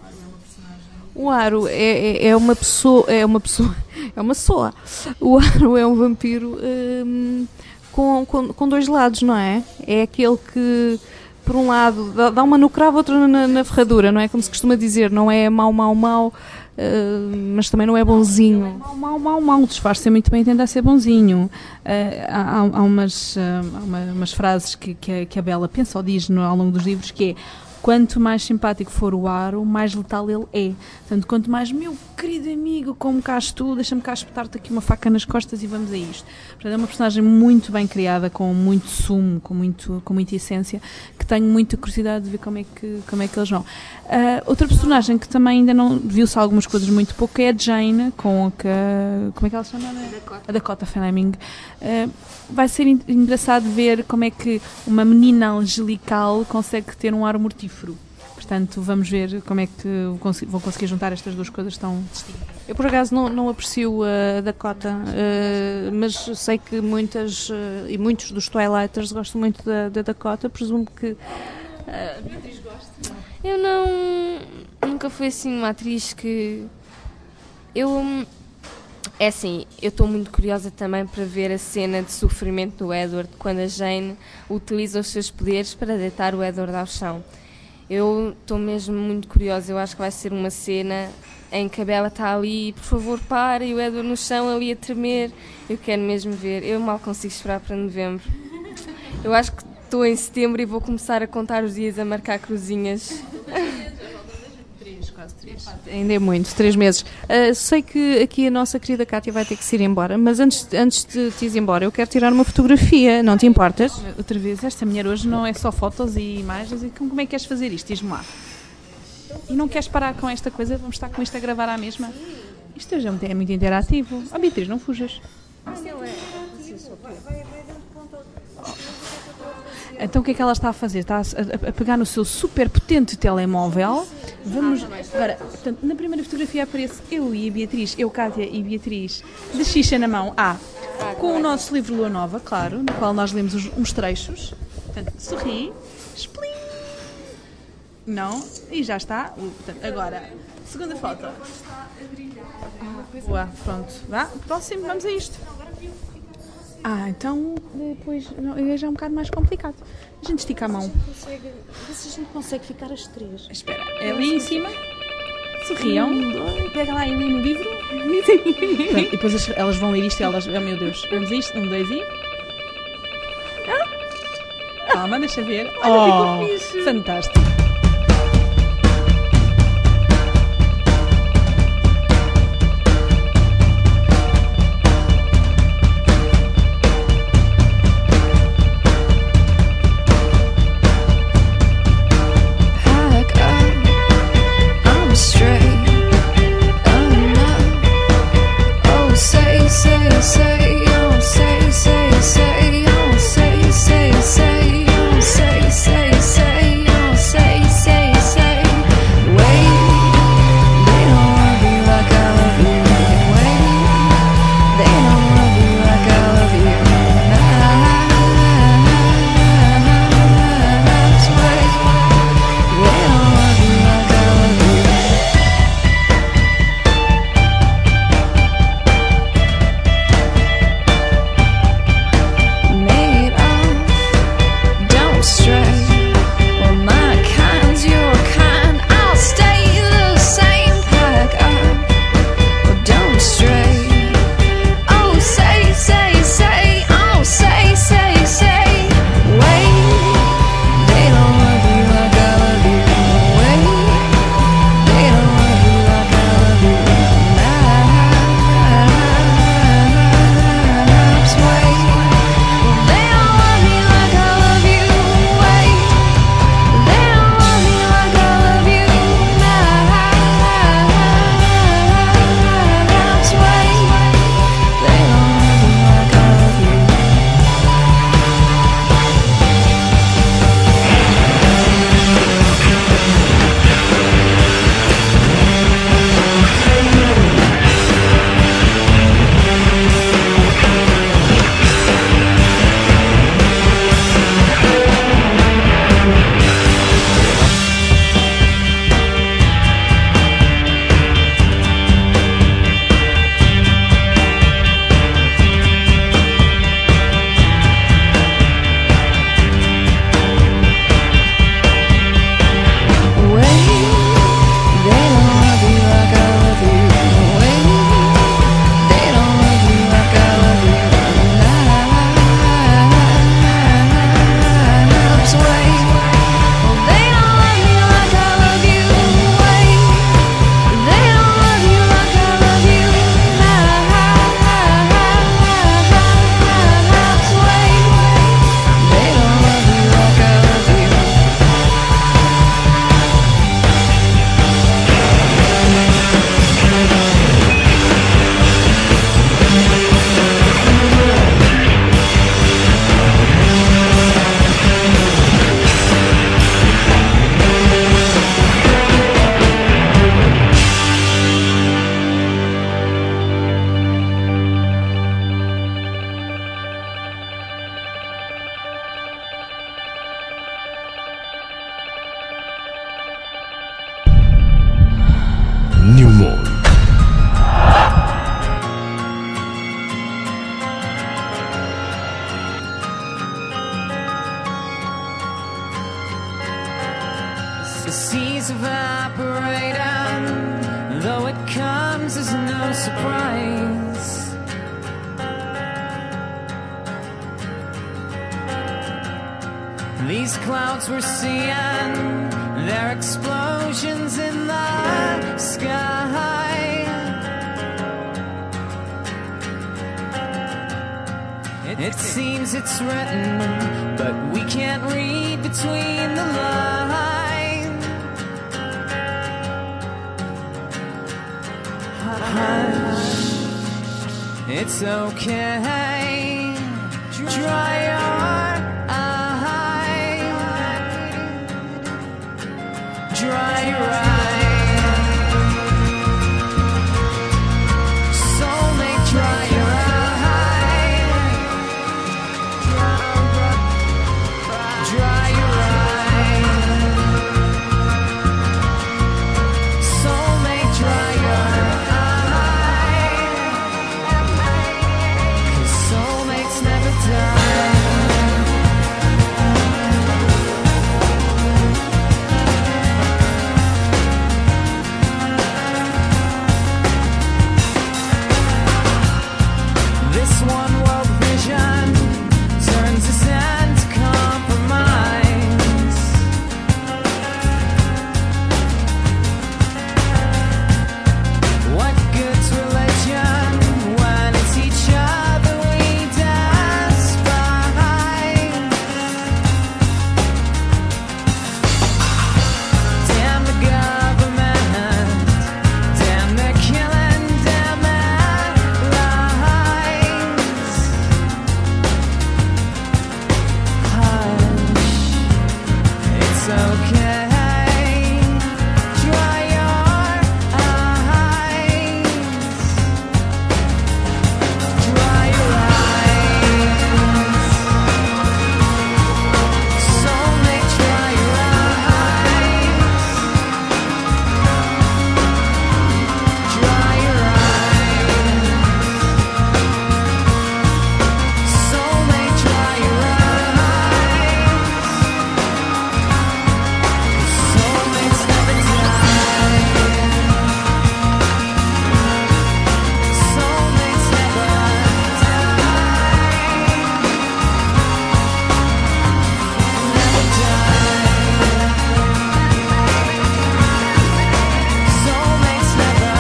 O Aro é, é, é uma pessoa, é uma pessoa, é uma pessoa. O Aro é um vampiro hum, com, com, com dois lados, não é? É aquele que, por um lado, dá, dá uma no cravo, outra na, na ferradura, não é? Como se costuma dizer, não é mau, mau, mau, uh, mas também não é bonzinho. Mau, mau, mau, mau, disfarça muito bem e tenta ser bonzinho. Uh, há, há, umas, uh, há uma, umas frases que, que, a, que a Bella pensa ou diz no, ao longo dos livros, que é: quanto mais simpático for o Aro, mais letal ele é. Portanto, quanto mais, meu querido amigo, como cá tu, deixa-me cá espetar-te aqui uma faca nas costas e vamos a isto. Portanto, é uma personagem muito bem criada, com muito sumo, com, muito, com muita essência, que tenho muita curiosidade de ver como é que, como é que eles vão. Uh, outra personagem que também ainda não viu-se algumas coisas muito pouco é a Jane, com a... Como é que ela se chama? Dakota. A Dakota Fanning. Uh, vai ser engraçado ver como é que uma menina angelical consegue ter um ar mortífero. Portanto, vamos ver como é que vão conseguir juntar estas duas coisas tão distintas. Eu, por acaso, não, não aprecio a Dakota, uh, mas sei que muitas uh, e muitos dos Twilighters gostam muito da, da Dakota. Presumo que uh, a Beatriz gosta. Eu não... Nunca fui assim uma atriz que... Eu... É assim, eu estou muito curiosa também para ver a cena de sofrimento do Edward, quando a Jane utiliza os seus poderes para deitar o Edward ao chão. Eu estou mesmo muito curiosa, eu acho que vai ser uma cena em que a Bella está ali, por favor para, e o Edward no chão ali a tremer. Eu quero mesmo ver, eu mal consigo esperar para novembro. Eu acho que estou em setembro e vou começar a contar os dias, a marcar cruzinhas. quase três. Ainda é muito, três meses. Uh, sei que aqui a nossa querida Kátia vai ter que se ir embora, mas antes, antes de te ir embora, eu quero tirar uma fotografia, não te importas? Outra vez, esta mulher hoje não é só fotos e imagens, e como é que queres fazer isto? Diz-me lá. E não queres parar com esta coisa? Vamos estar com isto a gravar à mesma? Isto hoje é muito interativo. Ah, Beatriz, não fujas. Então o que é que ela está a fazer? Está a, a, a pegar no seu super potente telemóvel. Vamos. Agora, portanto, na primeira fotografia aparece eu e a Beatriz, eu, Kátia e Beatriz, de xixa na mão. Ah, com o nosso livro Lua Nova, claro, no qual nós lemos uns, uns trechos. Portanto, sorri, esplim. Não, e já está. Portanto, agora, segunda foto. Boa, pronto. Vá, próximo, vamos a isto. Ah, então depois não, é já um bocado mais complicado. A gente estica a mão. Vê se a gente consegue ficar as três. Espera, é ali em cima. Sorriam. Pega lá ali no livro. Pronto, e depois as, elas vão ler isto e elas. Oh meu Deus. Vamos a isto. Um, dois e. Calma, deixa ver. Oh, fantástico. seas evaporate, and though it comes as no surprise, these clouds we're seeing, There are explosions in the sky. It seems it's written, but we can't read between the lines. Hush, it's okay. Dry your eyes. Dry your eyes. Soulmate, dry your eyes. Dry your eyes. Soulmate, dry your eyes. 'Cause soulmates never die. This one world vision turns us into compromise. What good's religion when it's each other we despise? Damn the government, damn their killing, damn their lies. Hush, it's okay. Dry your eyes. Dry your eyes. Soulmate, dry your eyes. Dry your eyes. Soulmate, dry your eyes. Soulmates never die. Soulmates never die. Never die. Soulmates never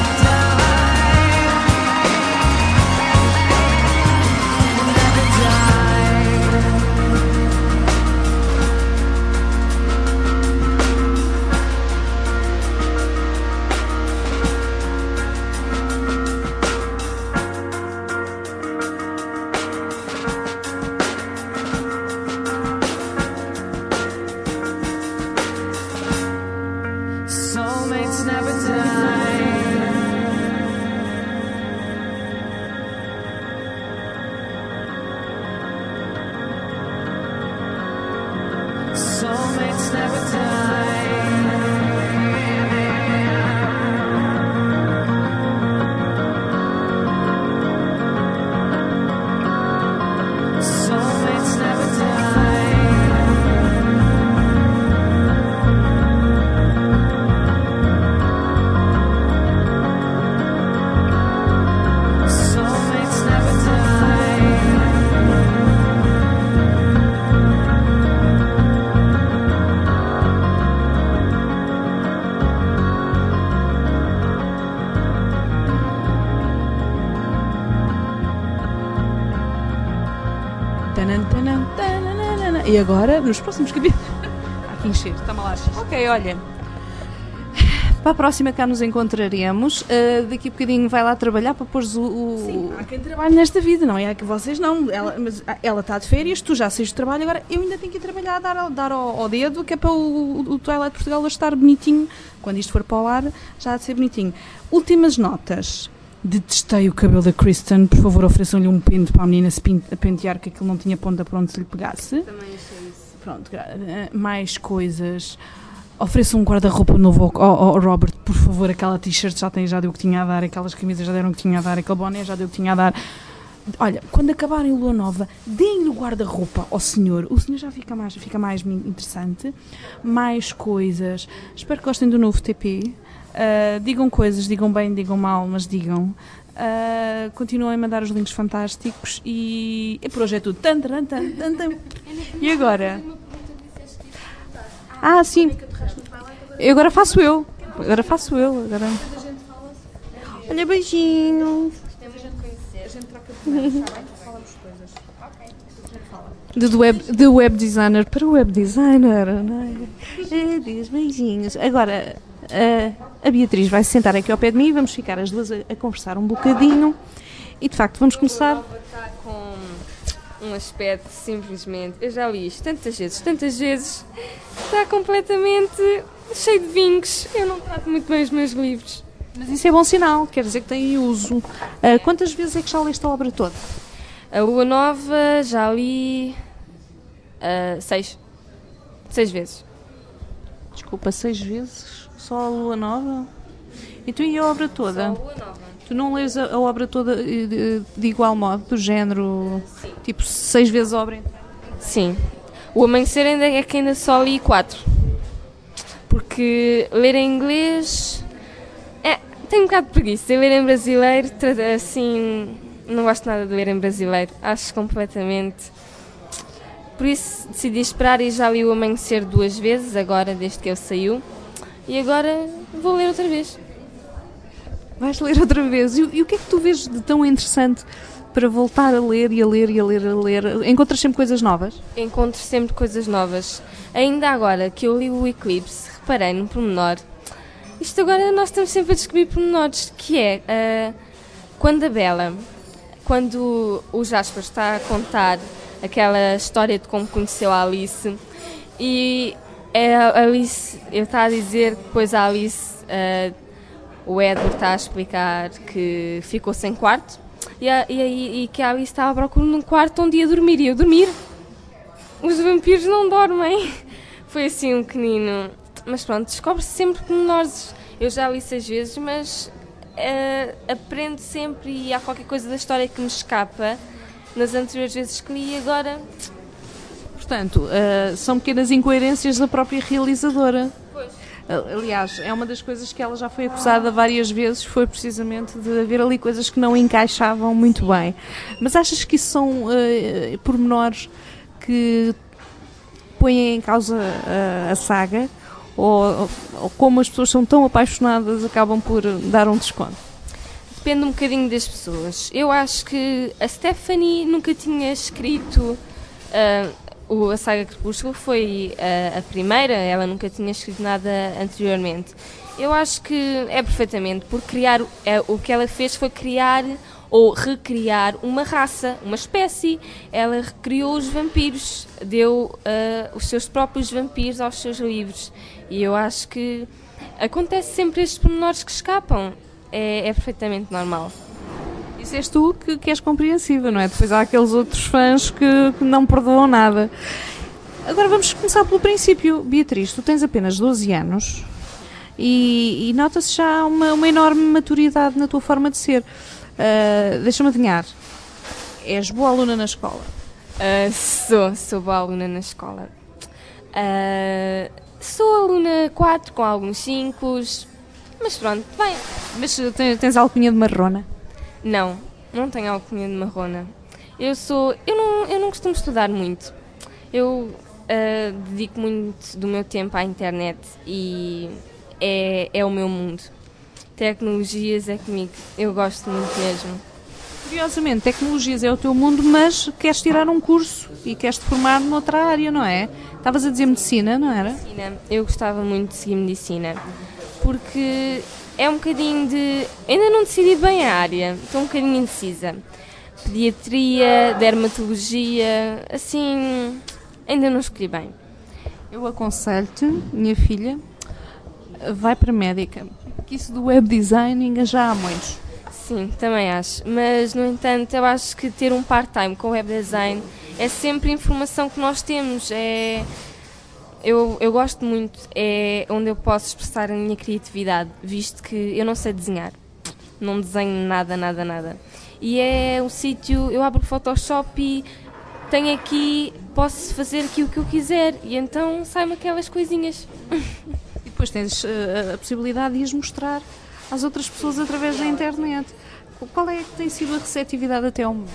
Soulmates never die. Soulmates never die. Soulmates never die. Soulmates never die. Tanan, tanan, tananana. E agora, nos próximos capítulos. Há que encher, está mal a xixi. Ok, olha. Para a próxima cá nos encontraremos. Uh, daqui a bocadinho vai lá trabalhar para pôr o... o... Sim, há quem trabalhe nesta vida, não é que vocês não. Ela, mas ela está de férias, tu já saís de trabalho, agora eu ainda tenho que ir trabalhar, dar, dar ao, ao dedo, que é para o, o, o Twilight Portugal hoje estar bonitinho. Quando isto for para o ar, já há de ser bonitinho. Últimas notas. Detestei o cabelo da Kristen, por favor ofereçam-lhe um pente para a menina se pinte, a pentear, que aquilo não tinha ponta para onde se lhe pegasse. Também achei isso. Pronto, mais coisas. Ofereçam um guarda-roupa novo ao, ao, ao Robert, por favor. Aquela t-shirt já, tem, já deu o que tinha a dar, aquelas camisas já deram o que tinha a dar, aquele boné já deu o que tinha a dar. Olha, quando acabarem Lua Nova, deem-lhe o guarda-roupa ao senhor. O senhor já fica mais, fica mais interessante. Mais coisas. Espero que gostem do novo T P. Uh, digam coisas, digam bem, digam mal, mas digam. Uh, continuem a mandar os links fantásticos e, e por hoje é tudo. Tan, tan, tan, tan, tan. E agora? Ah, sim. Eu agora faço eu. Agora faço eu. Agora... Olha, beijinho. De web, de web designer para web designer. Não é? É, diz beijinhos. Agora, a, a Beatriz vai se sentar aqui ao pé de mim e vamos ficar as duas a, a conversar um bocadinho. E de facto, vamos começar. Está com um aspecto simplesmente. Eu já li isto tantas vezes, tantas vezes. Está completamente cheio de vincos. Eu não trato muito bem os meus livros. Mas isso é bom sinal, quer dizer que tem uso. Uh, quantas vezes é que já leste a obra toda? A Lua Nova já li uh, seis. Seis vezes. Desculpa, seis vezes? Só a Lua Nova? E tu e a obra toda? Só a Lua Nova. Tu não lês a, a obra toda de, de igual modo, do género, Sim. tipo seis vezes a obra inteira? Sim. O Amanhecer ainda é que ainda só li quatro. Porque ler em inglês... É, tenho um bocado de preguiça. Ler em brasileiro, assim... Não gosto nada de ler em brasileiro. Acho completamente... Por isso decidi esperar e já li o Amanhecer duas vezes, agora, desde que ele saiu. E agora vou ler outra vez. Vais ler outra vez. E, e o que é que tu vês de tão interessante para voltar a ler e a ler e a ler e a ler? Encontras sempre coisas novas? Encontro sempre coisas novas. Ainda agora que eu li o Eclipse, reparei no pormenor. Isto agora nós estamos sempre a descobrir pormenores, que é uh, quando a Bella, quando o Jasper está a contar aquela história de como conheceu a Alice e é a Alice, ele está a dizer que depois a Alice... Uh, o Edward está a explicar que ficou sem quarto e, a, e, e que a Alice estava à procura num quarto onde ia dormir. E eu, dormir? Os vampiros não dormem. Foi assim um pequenino... Mas pronto, descobre-se sempre pormenores. Eu já li seis vezes, mas uh, aprendo sempre e há qualquer coisa da história que me escapa nas anteriores vezes que li e agora... Portanto, uh, são pequenas incoerências da própria realizadora. Pois. Aliás, é uma das coisas que ela já foi acusada várias vezes, foi precisamente de haver ali coisas que não encaixavam muito bem. Mas achas que isso são uh, pormenores que põem em causa uh, a saga? Ou, ou como as pessoas são tão apaixonadas, acabam por dar um desconto? Depende um bocadinho das pessoas. Eu acho que a Stephanie nunca tinha escrito... Uh, O, a saga Crepúsculo foi a, a primeira, ela nunca tinha escrito nada anteriormente. Eu acho que é perfeitamente, por criar, é, o que ela fez foi criar ou recriar uma raça, uma espécie. Ela recriou os vampiros, deu uh, os seus próprios vampiros aos seus livros. E eu acho que acontece sempre estes pormenores que escapam. É, é perfeitamente normal. Isso és tu que, que és compreensiva, não é? Depois há aqueles outros fãs que, que não perdoam nada. Agora vamos começar pelo princípio. Beatriz, tu tens apenas doze anos e, e nota-se já uma, uma enorme maturidade na tua forma de ser. Uh, deixa-me adivinhar. És boa aluna na escola? Uh, sou, sou boa aluna na escola. Uh, sou aluna quatro com alguns cinco, mas pronto, bem. Mas tens a alcunha de marrona? Não, não tenho alcunha de marrona. Eu sou, eu não, eu não costumo estudar muito. Eu uh, dedico muito do meu tempo à internet e é, é o meu mundo. Tecnologias é comigo, eu gosto muito mesmo. Curiosamente, tecnologias é o teu mundo, mas queres tirar um curso e queres te formar noutra área, não é? Estavas a dizer medicina, não era? Medicina, eu gostava muito de seguir medicina, porque... É um bocadinho de... Ainda não decidi bem a área, estou um bocadinho indecisa. Pediatria, dermatologia, assim, ainda não escolhi bem. Eu aconselho-te, minha filha, vai para médica, porque isso do web designing já há muitos. Sim, também acho, mas no entanto eu acho que ter um part-time com web design é sempre a informação que nós temos, é... Eu, eu gosto muito, é onde eu posso expressar a minha criatividade, visto que eu não sei desenhar, não desenho nada, nada, nada. E é um sítio, eu abro o Photoshop e tenho aqui, posso fazer aqui o que eu quiser, e então saem-me aquelas coisinhas. E depois tens uh, a possibilidade de as mostrar às outras pessoas através da internet. Qual é que tem sido a receptividade até ao momento?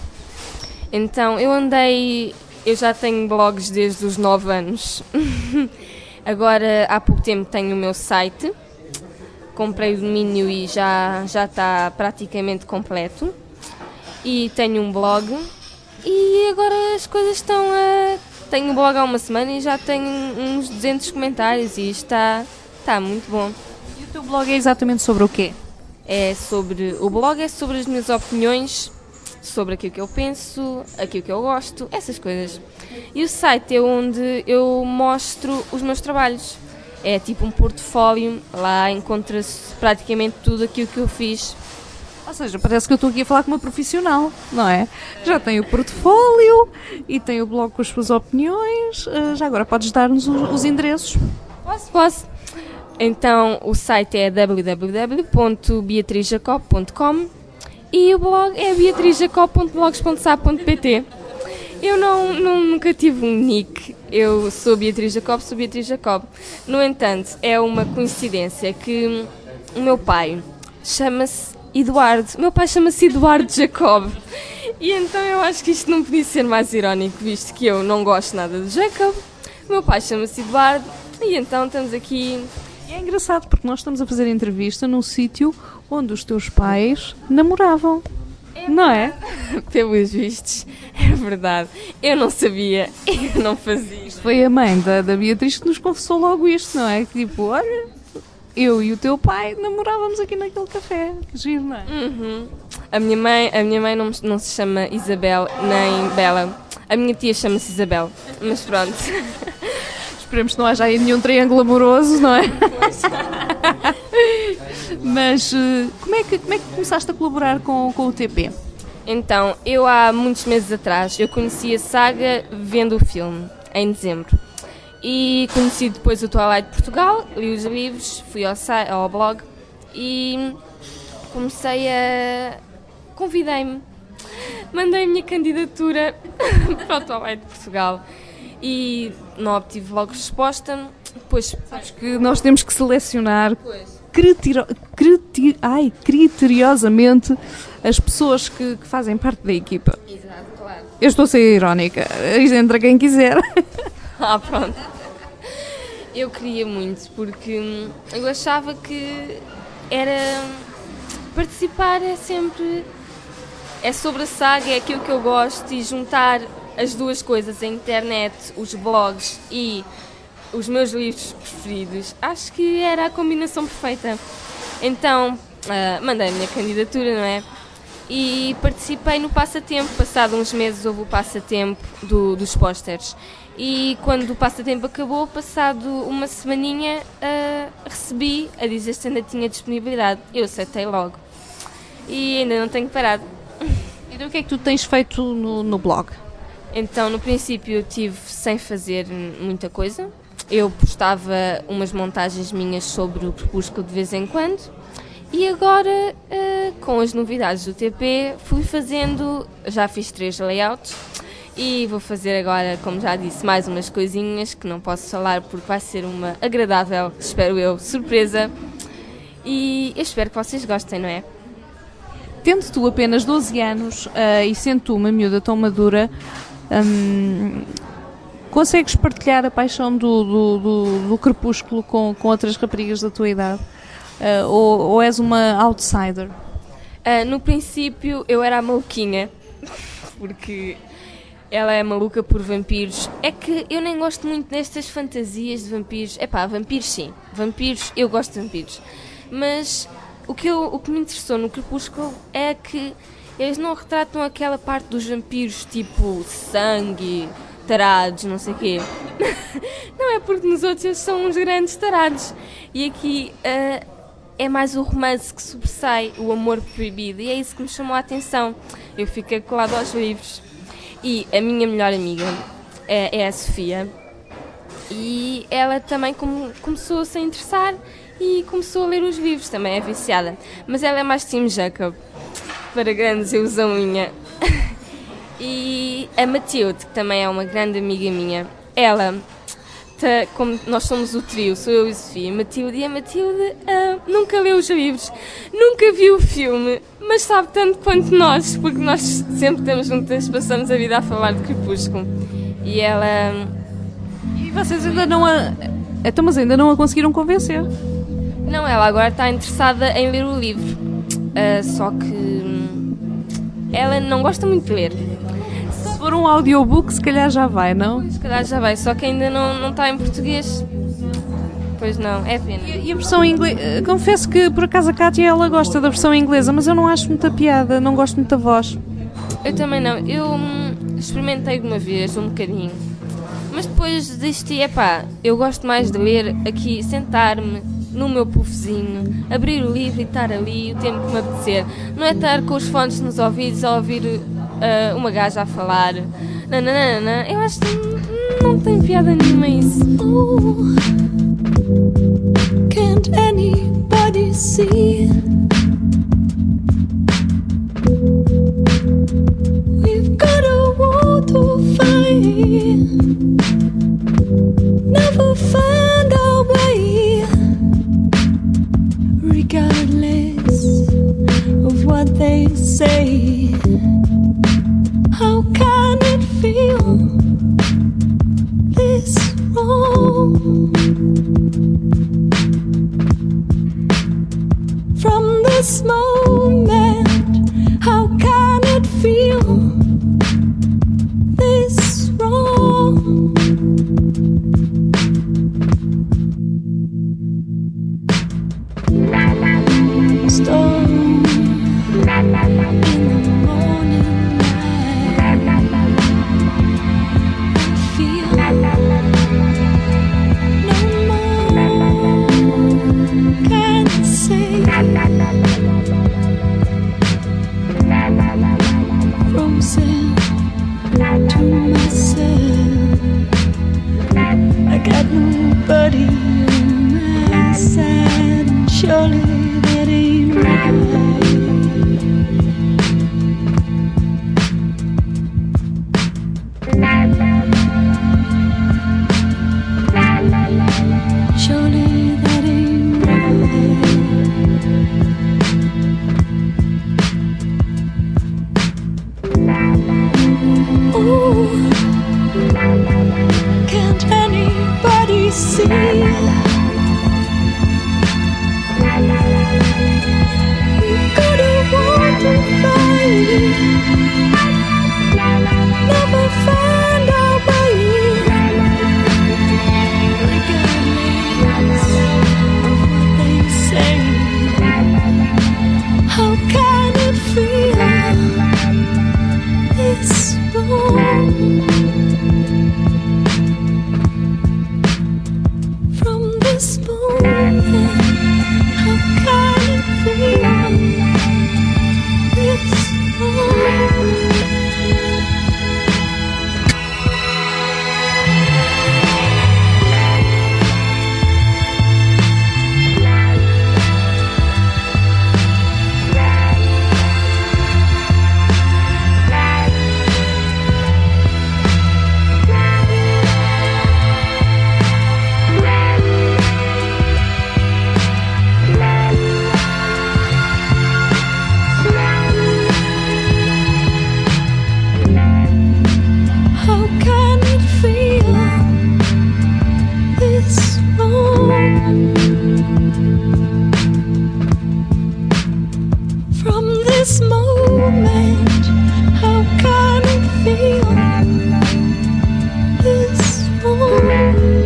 Então, eu andei... Eu já tenho blogs desde os nove anos. Agora, há pouco tempo, tenho o meu site. Comprei o domínio e já, já está praticamente completo. E tenho um blog. E agora as coisas estão a... Tenho um blog há uma semana e já tenho uns duzentos comentários e isto está, está muito bom. E o teu blog é exatamente sobre o quê? É sobre... O blog é sobre as minhas opiniões, sobre aquilo que eu penso, aquilo que eu gosto, essas coisas. E o site é onde eu mostro os meus trabalhos. É tipo um portfólio, lá encontra-se praticamente tudo aquilo que eu fiz. Ou seja, parece que eu estou aqui a falar com uma profissional, não é? Já tem o portfólio e tem o blog com as suas opiniões. Uh, já agora podes dar-nos os, os endereços? Posso, posso. Então, o site é w w w ponto beatriz jacob ponto com e o blog é beatriz jacob ponto blogs ponto sap ponto p t. Eu não, não, nunca tive um nick. Eu sou Beatriz Jacob, sou Beatriz Jacob. No entanto, é uma coincidência que o meu pai chama-se Eduardo. O meu pai chama-se Eduardo Jacob. E então eu acho que isto não podia ser mais irónico, visto que eu não gosto nada de Jacob. O meu pai chama-se Eduardo e então estamos aqui... E é engraçado porque nós estamos a fazer entrevista num sítio onde os teus pais namoravam. É não é? Pelos vistos, é verdade. Eu não sabia, eu não fazia. Foi a mãe da, da Beatriz que nos confessou logo isto, não é? Que tipo, olha, eu e o teu pai namorávamos aqui naquele café. Que giro, não é? Uhum. A minha mãe, a minha mãe não, não se chama Isabel nem Bela. A minha tia chama-se Isabel, mas pronto. Esperemos que não haja aí nenhum triângulo amoroso, não é? Mas como é, que, como é que começaste a colaborar com, com o T P? Então, eu há muitos meses atrás, eu conheci a saga vendo o filme, em dezembro. E conheci depois o Twilight Portugal, li os livros, fui ao, ao blog e comecei a... convidei-me. Mandei a minha candidatura para o Twilight Portugal e não obtive logo resposta. Depois, sabes que nós temos que selecionar criteri- criteri- ai, criteriosamente as pessoas que, que fazem parte da equipa. Exato, claro. Eu estou a ser irónica. Entra quem quiser. Ah, pronto. Eu queria muito, porque eu achava que era... Participar é sempre... É sobre a saga, é aquilo que eu gosto, e juntar as duas coisas, a internet, os blogs e os meus livros preferidos, acho que era a combinação perfeita. Então, uh, mandei a minha candidatura, não é? E participei no passatempo. Passado uns meses houve o passatempo do, dos pósteres. E quando o passatempo acabou, passado uma semaninha, uh, recebi a dizer se ainda tinha disponibilidade. Eu aceitei logo. E ainda não tenho parado. Então o que é que tu tens feito no, no blog? Então, no princípio, eu estive sem fazer muita coisa. Eu postava umas montagens minhas sobre o Crepúsculo de vez em quando. E agora, uh, com as novidades do T P, fui fazendo... Já fiz três layouts. E vou fazer agora, como já disse, mais umas coisinhas que não posso falar porque vai ser uma agradável, espero eu, surpresa. E eu espero que vocês gostem, não é? Tendo tu apenas doze anos uh, e sendo tu uma miúda tão madura, um, consegues partilhar a paixão do, do, do, do Crepúsculo com, com outras raparigas da tua idade? Uh, ou, ou és uma outsider? Uh, no princípio eu era a maluquinha, porque ela é maluca por vampiros. É que eu nem gosto muito destas fantasias de vampiros. Epá, vampiros sim, vampiros, eu gosto de vampiros. Mas... O que, eu, o que me interessou no Crepúsculo é que eles não retratam aquela parte dos vampiros tipo sangue, tarados, não sei o quê. Não é porque nos outros eles são uns grandes tarados. E aqui uh, é mais o romance que sobressai, o amor proibido. E é isso que me chamou a atenção. Eu fiquei colado aos livros. E a minha melhor amiga é, é a Sofia. E ela também come, começou a se interessar e começou a ler os livros, também é viciada. Mas ela é mais Team Jacob, para grandes ilusão minha. E a Matilde, que também é uma grande amiga minha, ela, tá, como nós somos o trio, sou eu e a Sofia, a Matilde, e a Matilde ah, nunca leu os livros, nunca viu o filme, mas sabe tanto quanto nós, porque nós sempre estamos juntas, passamos a vida a falar de Crepúsculo. E ela... E vocês ainda não... A... Então, mas ainda não a conseguiram convencer. Não, ela agora está interessada em ler o livro. Uh, só que hum, ela não gosta muito de ler. Se for um audiobook, se calhar já vai, não? Se calhar já vai, só que ainda não, não está em português. Pois não, é pena. E, e a versão inglesa? Confesso que por acaso a Kátia ela gosta da versão inglesa, mas eu não acho muita piada, não gosto muito da voz. Eu também não. Eu hum, experimentei de uma vez, um bocadinho. Mas depois desisti. Epá, eu gosto mais de ler aqui, sentar-me no meu puffzinho, abrir o livro e estar ali o tempo que me apetecer. Não é estar com os fones nos ouvidos a ouvir uh, uma gaja a falar. Nananana. Eu acho que não, não tem piada nenhuma isso. Oh, can't anybody see? We've got a war to fight. Never find our way, regardless of what they say. How can it feel this wrong? From this moment, how can it feel this wrong? Storm in the morning light, feel no more can say. Frozen to myself, I got nobody on my side, and surely that ain't right. Surely that ain't right. Ooh, can't anybody see? We've got a war to fight. Never find our way, regardless of what they say. How can it feel this wrong? From this moment, how can it feel this wrong? How can it feel this wrong? From this moment, how can it feel this wrong?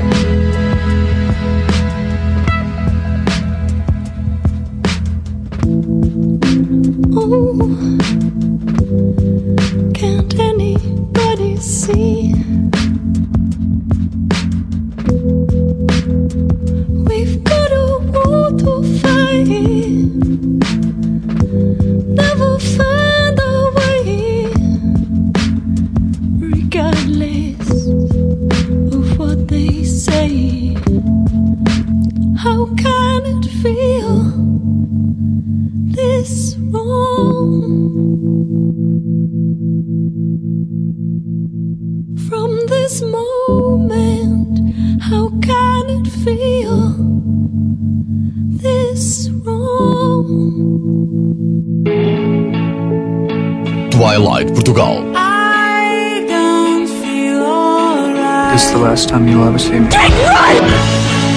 Oh, can't anybody see? We've got a war to fight. Never find our way, regardless of what they say. How can it feel this wrong? From this moment, how can it feel this wrong? Twilight Portugal. This is the last time you'll ever see me.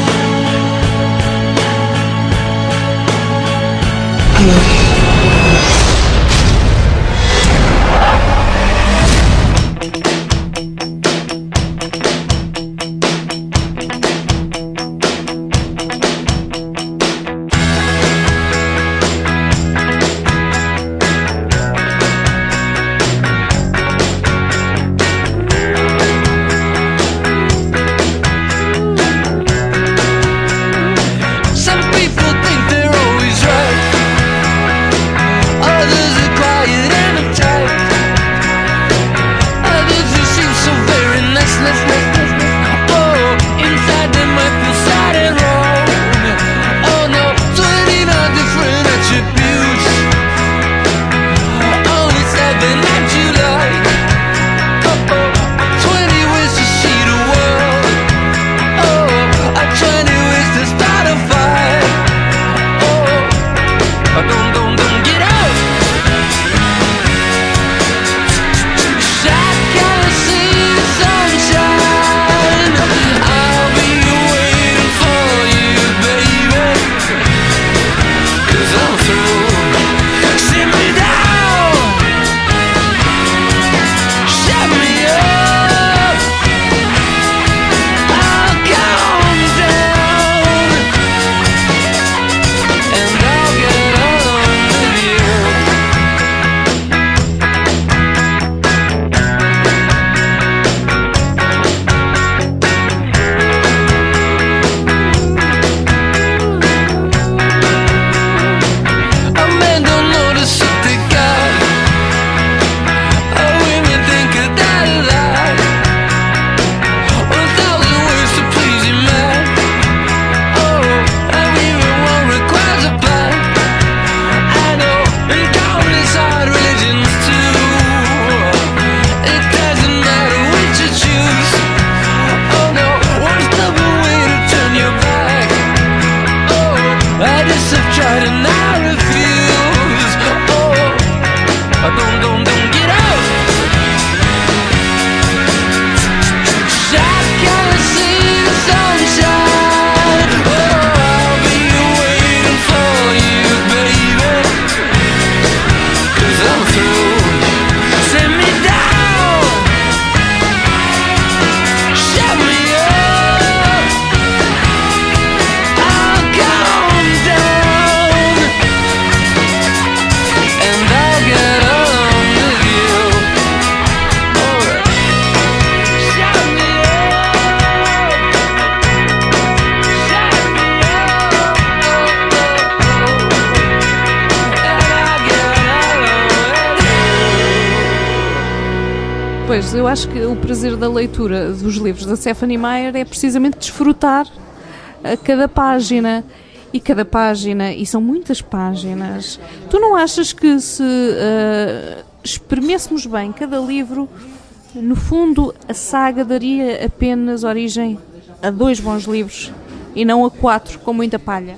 Pois, eu acho que o prazer da leitura dos livros da Stephenie Meyer é precisamente desfrutar a cada página. E cada página, e são muitas páginas. Tu não achas que se uh, espremêssemos bem cada livro, no fundo a saga daria apenas origem a dois bons livros e não a quatro com muita palha?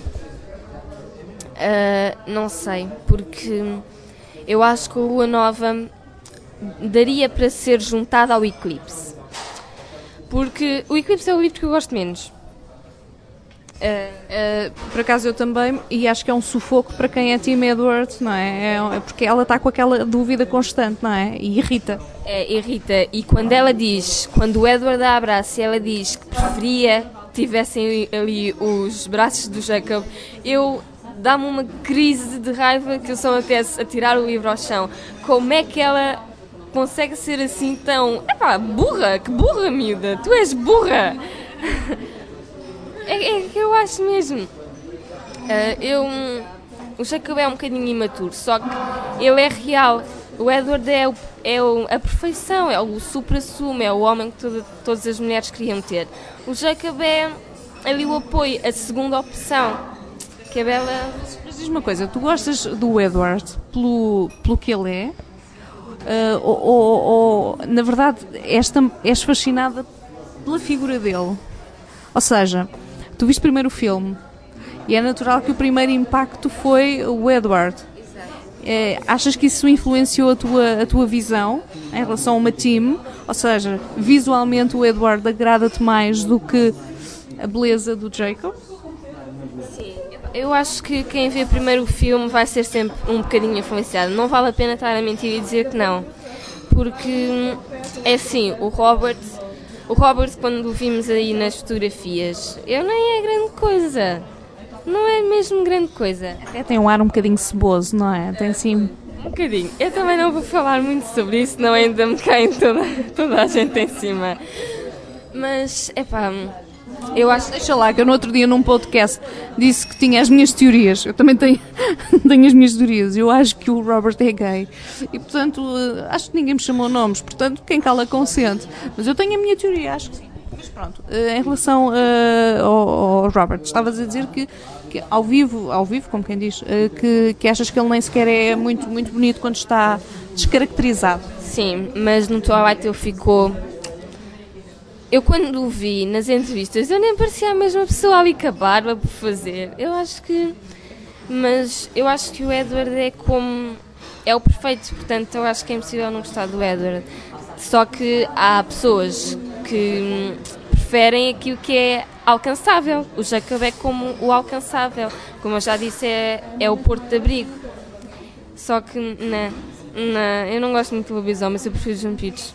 Uh, não sei, porque eu acho que a Lua Nova daria para ser juntada ao Eclipse. Porque o Eclipse é o livro que eu gosto menos. Uh, uh, por acaso eu também, e acho que é um sufoco para quem é Team Edward, não é? É, é porque ela está com aquela dúvida constante, não é? E irrita. É, irrita. E quando ela diz, quando o Edward a abraça, ela diz que preferia que tivessem ali os braços do Jacob, eu dá-me uma crise de raiva que eu só me apetece a tirar o livro ao chão. Como é que ela consegue ser assim tão... Epá, burra, que burra, miúda, tu és burra. É, é que eu acho mesmo. Uh, eu, o Jacob é um bocadinho imaturo, só que ele é real. O Edward é, o, é o, a perfeição, é o supra-sumo, é o homem que toda, todas as mulheres queriam ter. O Jacob é ali o apoio, a segunda opção. Que a Bella... Mas diz uma coisa, tu gostas do Edward pelo, pelo que ele é? Uh, ou, ou, ou, na verdade, esta, és fascinada pela figura dele? Ou seja... Tu viste primeiro o filme e é natural que o primeiro impacto foi o Edward. É, achas que isso influenciou a tua, a tua visão em relação a uma team? Ou seja, visualmente o Edward agrada-te mais do que a beleza do Jacob? Sim, eu acho que quem vê primeiro o filme vai ser sempre um bocadinho influenciado. Não vale a pena estar a mentir e dizer que não. Porque é assim, o Robert... O Robert, quando o vimos aí nas fotografias, ele nem é grande coisa. Não é mesmo grande coisa. Até tem um ar um bocadinho ceboso, não é? Tem sim... Um bocadinho. Eu também não vou falar muito sobre isso, não ainda me caem toda, toda a gente em cima. Mas, é pá, eu acho... Deixa lá, que eu no outro dia num podcast disse que tinha as minhas teorias. Eu também tenho, tenho as minhas teorias. Eu acho que o Robert é gay. E, portanto, acho que ninguém me chamou nomes. Portanto, quem cala consente. Mas eu tenho a minha teoria, acho que sim. Mas pronto, em relação uh, ao, ao Robert, estavas a dizer que, que ao vivo, ao vivo, como quem diz, uh, que, que achas que ele nem sequer é muito, muito bonito quando está descaracterizado. Sim, mas no Twilight ele ficou... Eu quando o vi nas entrevistas, eu nem parecia a mesma pessoa ali com a barba por fazer. Eu acho que... Mas eu acho que o Edward é como... É o perfeito, portanto eu acho que é impossível não gostar do Edward. Só que há pessoas que preferem aquilo que é alcançável. O Jacob é como o alcançável. Como eu já disse, é, é o porto de abrigo. Só que, não, não, eu não gosto muito de lobisomens, eu prefiro os vampiros.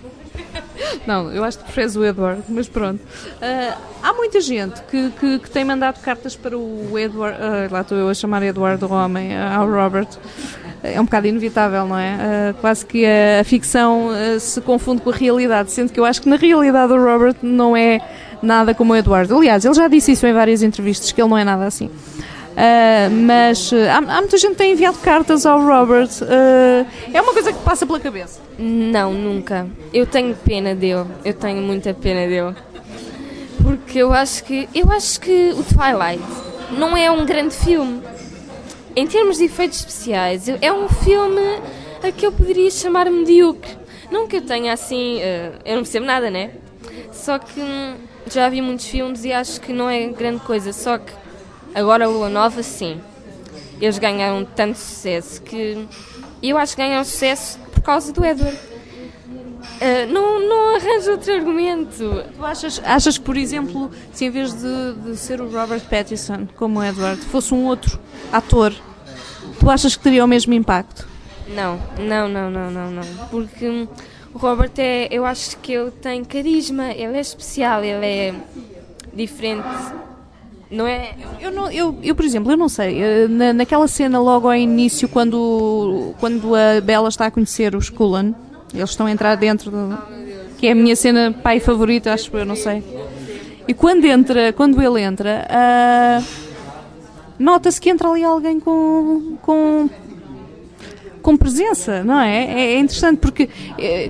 Não, eu acho que preferes o Edward, mas pronto. Uh, há muita gente que, que, que tem mandado cartas para o Edward, uh, lá estou eu a chamar Edward o homem, uh, ao Robert. É um bocado inevitável, não é? Uh, quase que a, a ficção uh, se confunde com a realidade, sendo que eu acho que na realidade o Robert não é nada como o Edward. Aliás, ele já disse isso em várias entrevistas, que ele não é nada assim. Uh, mas uh, há, há muita gente que tem enviado cartas ao Robert. Uh, é uma coisa que passa pela cabeça? Não, nunca. Eu tenho pena dele. Eu tenho muita pena dele. Porque eu acho que eu acho que o Twilight não é um grande filme. Em termos de efeitos especiais, é um filme a que eu poderia chamar medíocre. Não que eu tenha assim... Uh, eu não percebo nada, né? Só que hum, já vi muitos filmes e acho que não é grande coisa. Só que agora a Lua Nova, sim. Eles ganharam tanto sucesso que... Eu acho que ganharam sucesso por causa do Edward. Uh, não, não arranjo outro argumento. Tu achas, achas que, por exemplo, se em vez de, de ser o Robert Pattinson como o Edward, fosse um outro ator, tu achas que teria o mesmo impacto? Não, não, não, não, não, não. Porque hum, o Robert é... Eu acho que ele tem carisma, ele é especial, ele é diferente... Não é? Eu, não, eu, eu, por exemplo, eu não sei, na, naquela cena logo ao início, quando, quando a Bella está a conhecer os Cullen, eles estão a entrar dentro, do, que é a minha cena pai favorita, acho eu, não sei. E quando, entra, quando ele entra, uh, nota-se que entra ali alguém com, com, com presença, não é? É, é interessante porque... É,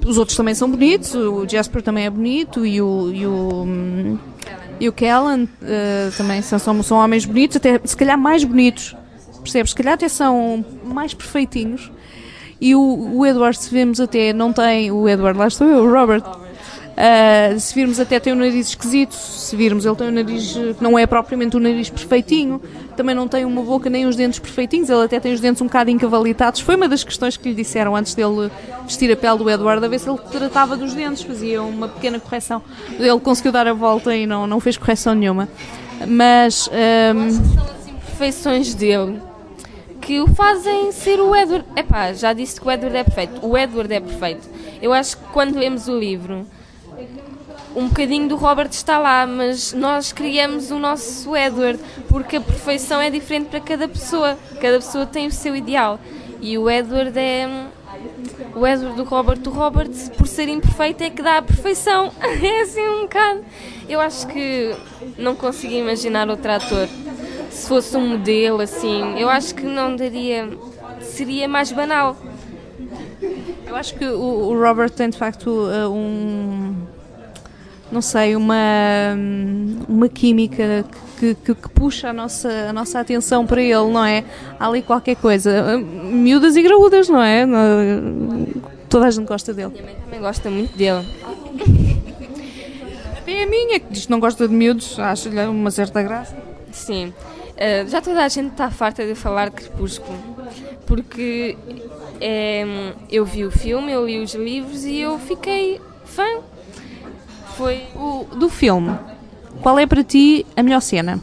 os outros também são bonitos, o Jasper também é bonito e o, e o, e o Callan uh, também são, são, são homens bonitos, até se calhar mais bonitos, percebes? Se calhar até são mais perfeitinhos. E o, o Edward, se vemos até, não tem, o Edward, lá estou eu, o Robert, uh, se virmos até tem um nariz esquisito, se virmos ele tem um nariz que não é propriamente um nariz perfeitinho, também não tem uma boca nem os dentes perfeitinhos, ele até tem os dentes um bocado encavalitados. Foi uma das questões que lhe disseram antes dele vestir a pele do Edward, a ver se ele tratava dos dentes, fazia uma pequena correção. Ele conseguiu dar a volta e não, não fez correção nenhuma. Mas... Um... são as imperfeições dele que o fazem ser o Edward. Epá, já disse que o Edward é perfeito. O Edward é perfeito. Eu acho que quando lemos o livro, um bocadinho do Robert está lá, mas nós criamos o nosso Edward, porque a perfeição é diferente para cada pessoa. Cada pessoa tem o seu ideal. E o Edward é... O Edward do Robert, do Robert, por ser imperfeito, é que dá a perfeição. É assim um bocado. Eu acho que não consigo imaginar outro ator. Se fosse um modelo, assim, eu acho que não daria... Seria mais banal. Eu acho que o, o Robert tem, de facto, um... Não sei, uma, uma química que, que, que puxa a nossa, a nossa atenção para ele, não é? Há ali qualquer coisa. Miúdas e graúdas, não é? Toda a gente gosta dele. Minha mãe também gosta muito dele. Até a minha, que diz que não gosta de miúdos, acho-lhe uma certa graça. Sim. Uh, já toda a gente está farta de falar de Crepúsculo, porque é, eu vi o filme, eu li os livros e eu fiquei fã. Foi o do filme. Qual é para ti a melhor cena?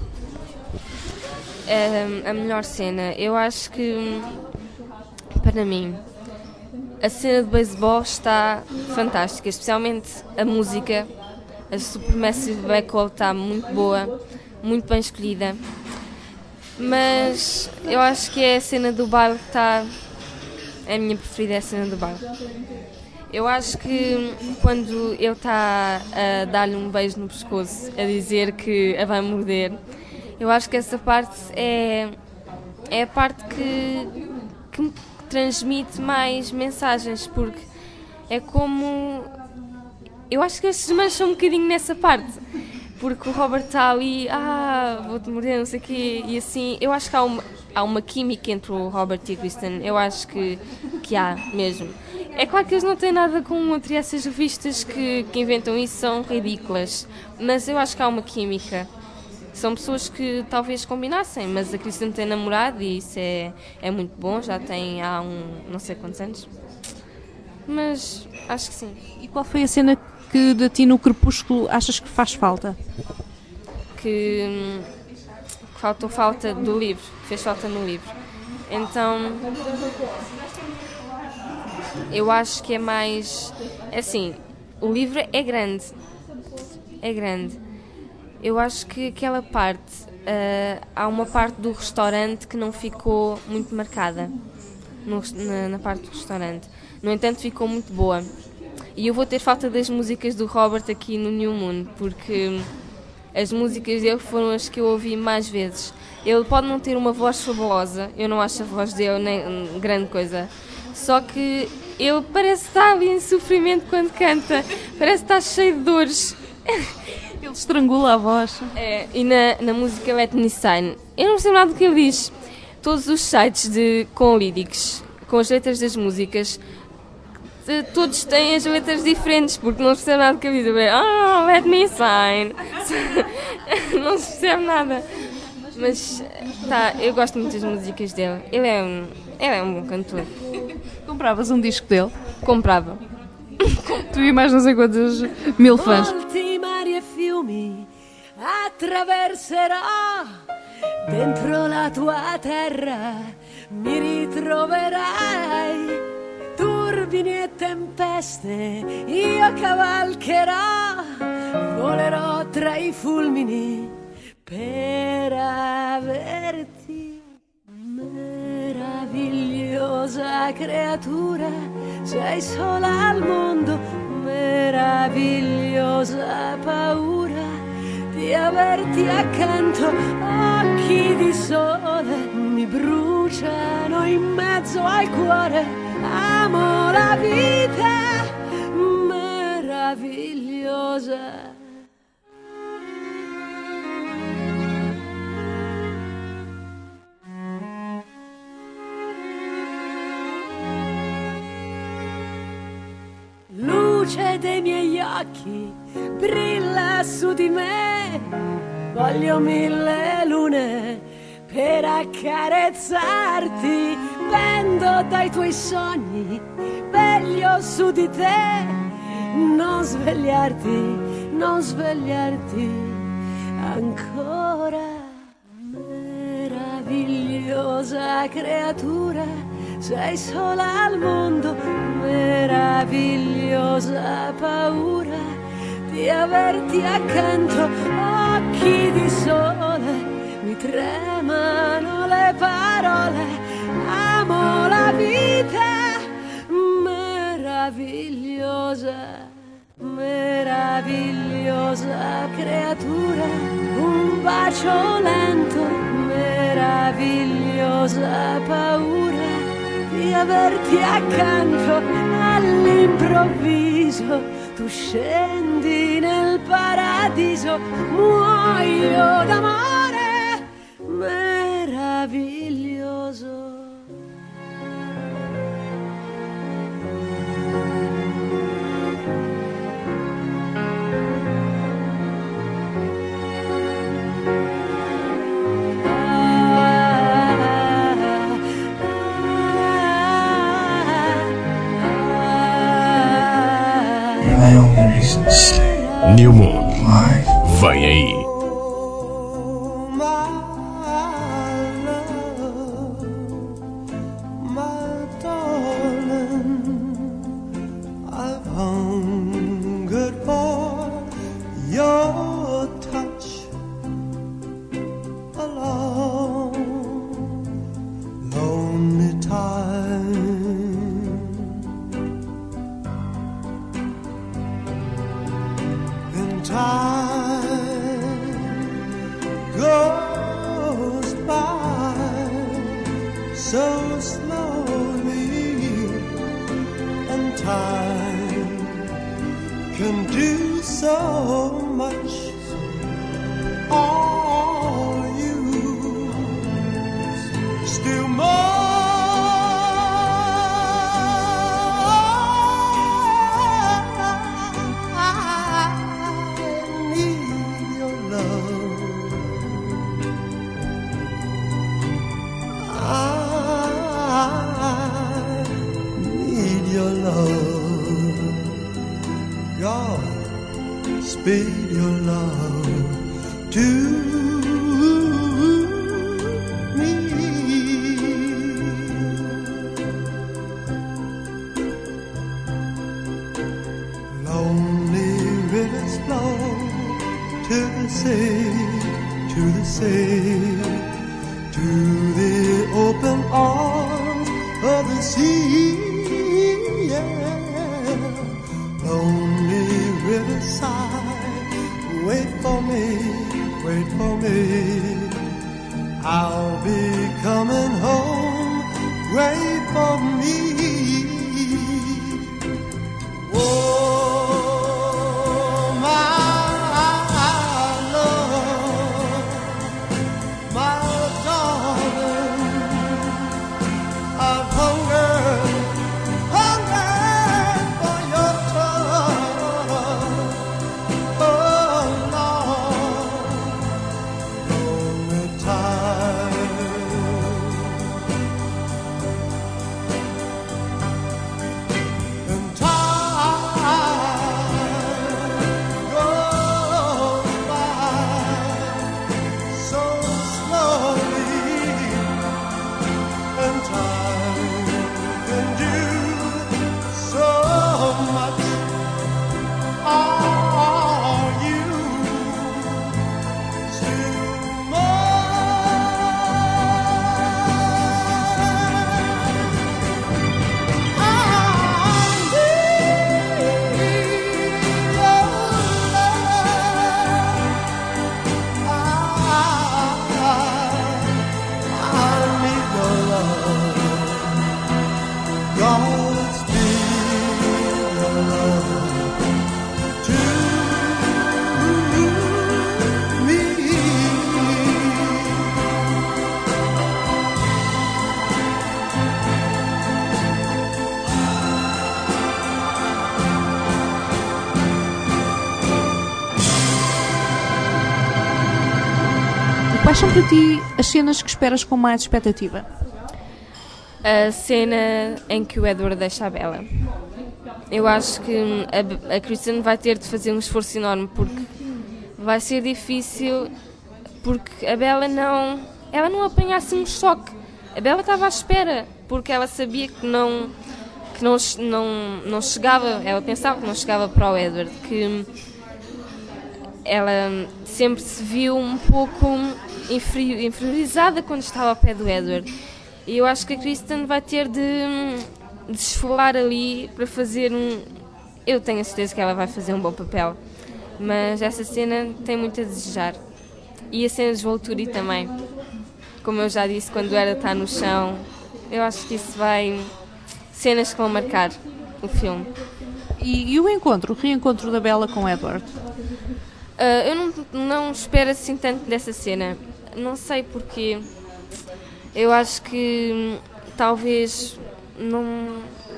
Um, a melhor cena, eu acho que para mim a cena de beisebol está fantástica, especialmente a música. A Supermassive Black Hole está muito boa, muito bem escolhida. Mas eu acho que é a cena do baile que está... É a minha preferida, é a cena do baile. Eu acho que quando ele está a dar-lhe um beijo no pescoço, a dizer que a vai morder, eu acho que essa parte é, é a parte que, que me transmite mais mensagens, porque é como... Eu acho que eles se desmancham um bocadinho nessa parte, porque o Robert está ali, ah, vou-te morder, não sei o quê, e assim, eu acho que há uma, há uma química entre o Robert e a Kristen, eu acho que, que há mesmo. É claro que eles não têm nada com o outro e essas revistas que, que inventam isso são ridículas, mas eu acho que há uma química. São pessoas que talvez combinassem, mas a Kristen tem namorado e isso é, é muito bom, já tem há um não sei quantos anos, mas acho que sim. E qual foi a cena que de ti no Crepúsculo achas que faz falta? Que, que faltou falta do livro, fez falta no livro. Então, eu acho que é mais... Assim, o livro é grande, é grande. Eu acho que aquela parte, uh, há uma parte do restaurante que não ficou muito marcada, no, na, na parte do restaurante. No entanto, ficou muito boa. E eu vou ter falta das músicas do Robert aqui no New Moon, porque as músicas dele foram as que eu ouvi mais vezes. Ele pode não ter uma voz fabulosa, eu não acho a voz dele nem grande coisa, só que ele parece estar ali em sofrimento quando canta, parece estar cheio de dores. Ele estrangula a voz. É, e na, na música Let Me Sign, eu não sei nada do que ele diz. Todos os sites de, com lyrics, com as letras das músicas, de, todos têm as letras diferentes, porque não se percebe nada do que ele diz. Ah, let me sign. Não se percebe nada. Mas, tá, eu gosto muito das músicas dele. Ele é um, ele é um bom cantor. Compravas um disco dele? Comprava. Tu e mais não sei quantos mil fãs. Molti mari e fiumi attraverserò, dentro la tua terra mi ritroverai, turbini e tempeste io cavalcherò, volerò tra i fulmini per averti. Meravigliosa creatura, sei sola al mondo, meravigliosa paura di averti accanto, occhi di sole mi bruciano in mezzo al cuore, amo la vita, meravigliosa. Luce dei miei occhi brilla su di me, voglio mille lune per accarezzarti, pendo dai tuoi sogni, veglio su di te, non svegliarti, non svegliarti ancora. Meravigliosa creatura, sei sola al mondo, meravigliosa paura di averti accanto, occhi di sole, mi tremano le parole, amo la vita, meravigliosa, meravigliosa creatura, un bacio lento, meravigliosa paura di averti accanto, all'improvviso tu scendi nel paradiso, muoio d'amore, meraviglioso. My only reason to stay. New Moon. Why? Vem aí. My darling, Quais são para ti as cenas que esperas com mais expectativa? A cena em que o Edward deixa a Bella. Eu acho que a, a Kristen vai ter de fazer um esforço enorme, porque vai ser difícil, porque a Bella não, ela não apanhasse um choque. A Bella estava à espera, porque ela sabia que não, que não, não, não chegava, ela pensava que não chegava para o Edward, que ela sempre se viu um pouco inferiorizada quando estava ao pé do Edward. E eu acho que a Kristen vai ter de, de esfolar ali para fazer um... Eu tenho a certeza que ela vai fazer um bom papel, mas essa cena tem muito a desejar. E a cena de Volturi também. Como eu já disse, quando ela está no chão, eu acho que isso vai... cenas que vão marcar o filme. E, e o encontro, o reencontro da Bella com Edward? Uh, eu não, não espero assim tanto dessa cena. Não sei porquê. Eu acho que hum, talvez não...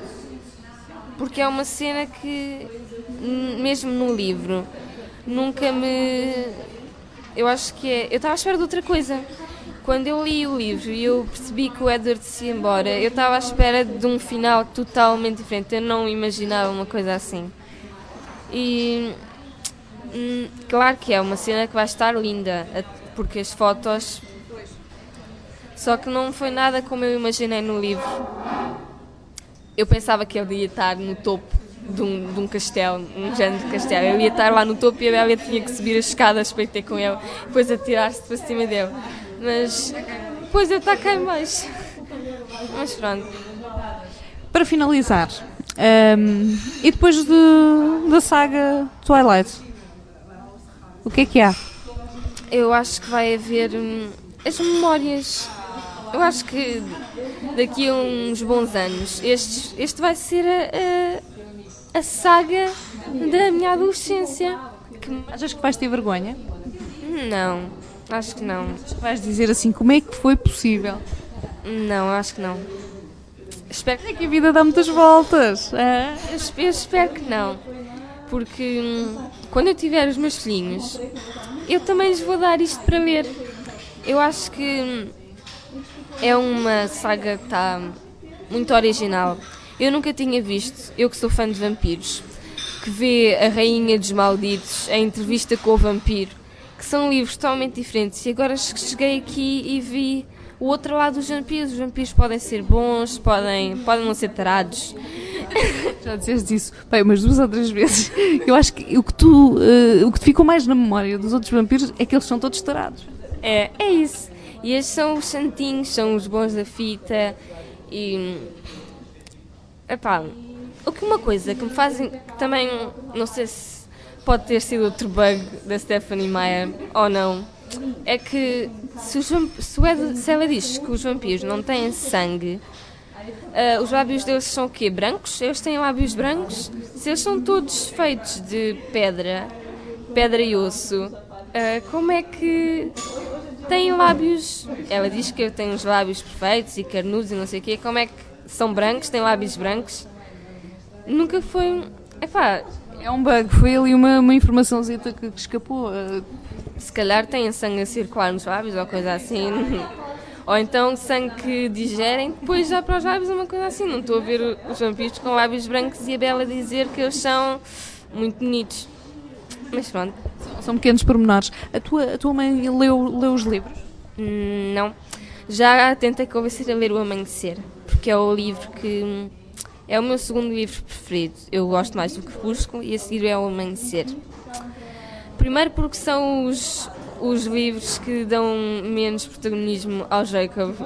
Porque é uma cena que, mesmo no livro, nunca me... Eu acho que é... Eu estava à espera de outra coisa. Quando eu li o livro e eu percebi que o Edward se ia embora, eu estava à espera de um final totalmente diferente. Eu não imaginava uma coisa assim. E... Hum, claro que é uma cena que vai estar linda, porque as fotos... Só que não foi nada como eu imaginei no livro. Eu pensava que ele ia estar no topo de um, de um castelo, um género de castelo. Ele ia estar lá no topo e a Bella tinha que subir as escadas para ir ter com ele, depois atirar-se para cima dele. Mas depois eu está cá em baixo. Mas pronto. Para finalizar, um, e depois de, da saga Twilight, o que é que há? Eu acho que vai haver hum, as memórias. Eu acho que daqui a uns bons anos este, este vai ser a, a, a saga da minha adolescência. Que... Achas que vais ter vergonha? Não, acho que não. Vais dizer assim, como é que foi possível? Não, acho que não. Espero que... É que a vida dá muitas voltas. É? Eu, eu espero que não. Porque hum, quando eu tiver os meus filhinhos, eu também lhes vou dar isto para ler. Eu acho que... Hum, é uma saga que está muito original. Eu nunca tinha visto, eu que sou fã de vampiros, que vê a Rainha dos Malditos, a entrevista com o vampiro, que são livros totalmente diferentes. E agora cheguei aqui e vi o outro lado dos vampiros. Os vampiros podem ser bons, podem, podem não ser tarados. Já disseste isso, bem, umas duas ou três vezes. Eu acho que o que, tu, uh, o que te ficou mais na memória dos outros vampiros é que eles são todos tarados. É, é isso. E estes são os santinhos, são os bons da fita. E... Epá, o que uma coisa que me fazem... Que também, não sei se pode ter sido outro bug da Stephenie Meyer ou não, é que se, os, se, o Ed, se ela diz que os vampiros não têm sangue, uh, os lábios deles são o quê? Brancos? Eles têm lábios brancos? Se eles são todos feitos de pedra, pedra e osso, uh, como é que... têm lábios, ela diz que eu tenho os lábios perfeitos e carnudos e não sei o quê, como é que são brancos, têm lábios brancos? Nunca foi, epá... É um bug, foi ali uma, uma informaçãozita que, que escapou. Se calhar têm sangue a circular nos lábios ou coisa assim, ou então sangue que digerem, depois já para os lábios é uma coisa assim. Não estou a ver os vampiros com lábios brancos e a Bella dizer que eles são muito bonitos. Mas pronto. São pequenos pormenores. A tua, a tua mãe leu, leu os livros? Hum, não. Já tentei convencer a ler O Amanhecer, porque é o livro que... é o meu segundo livro preferido. Eu gosto mais do Crepúsculo e a seguir é O Amanhecer. Primeiro porque são os, os livros que dão menos protagonismo ao Jacob.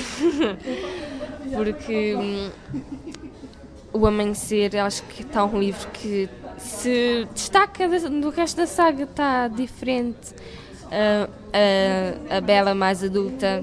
Porque hum, O Amanhecer, acho que está um livro que se destaca do resto da saga, está diferente. Uh, a, a Bella mais adulta,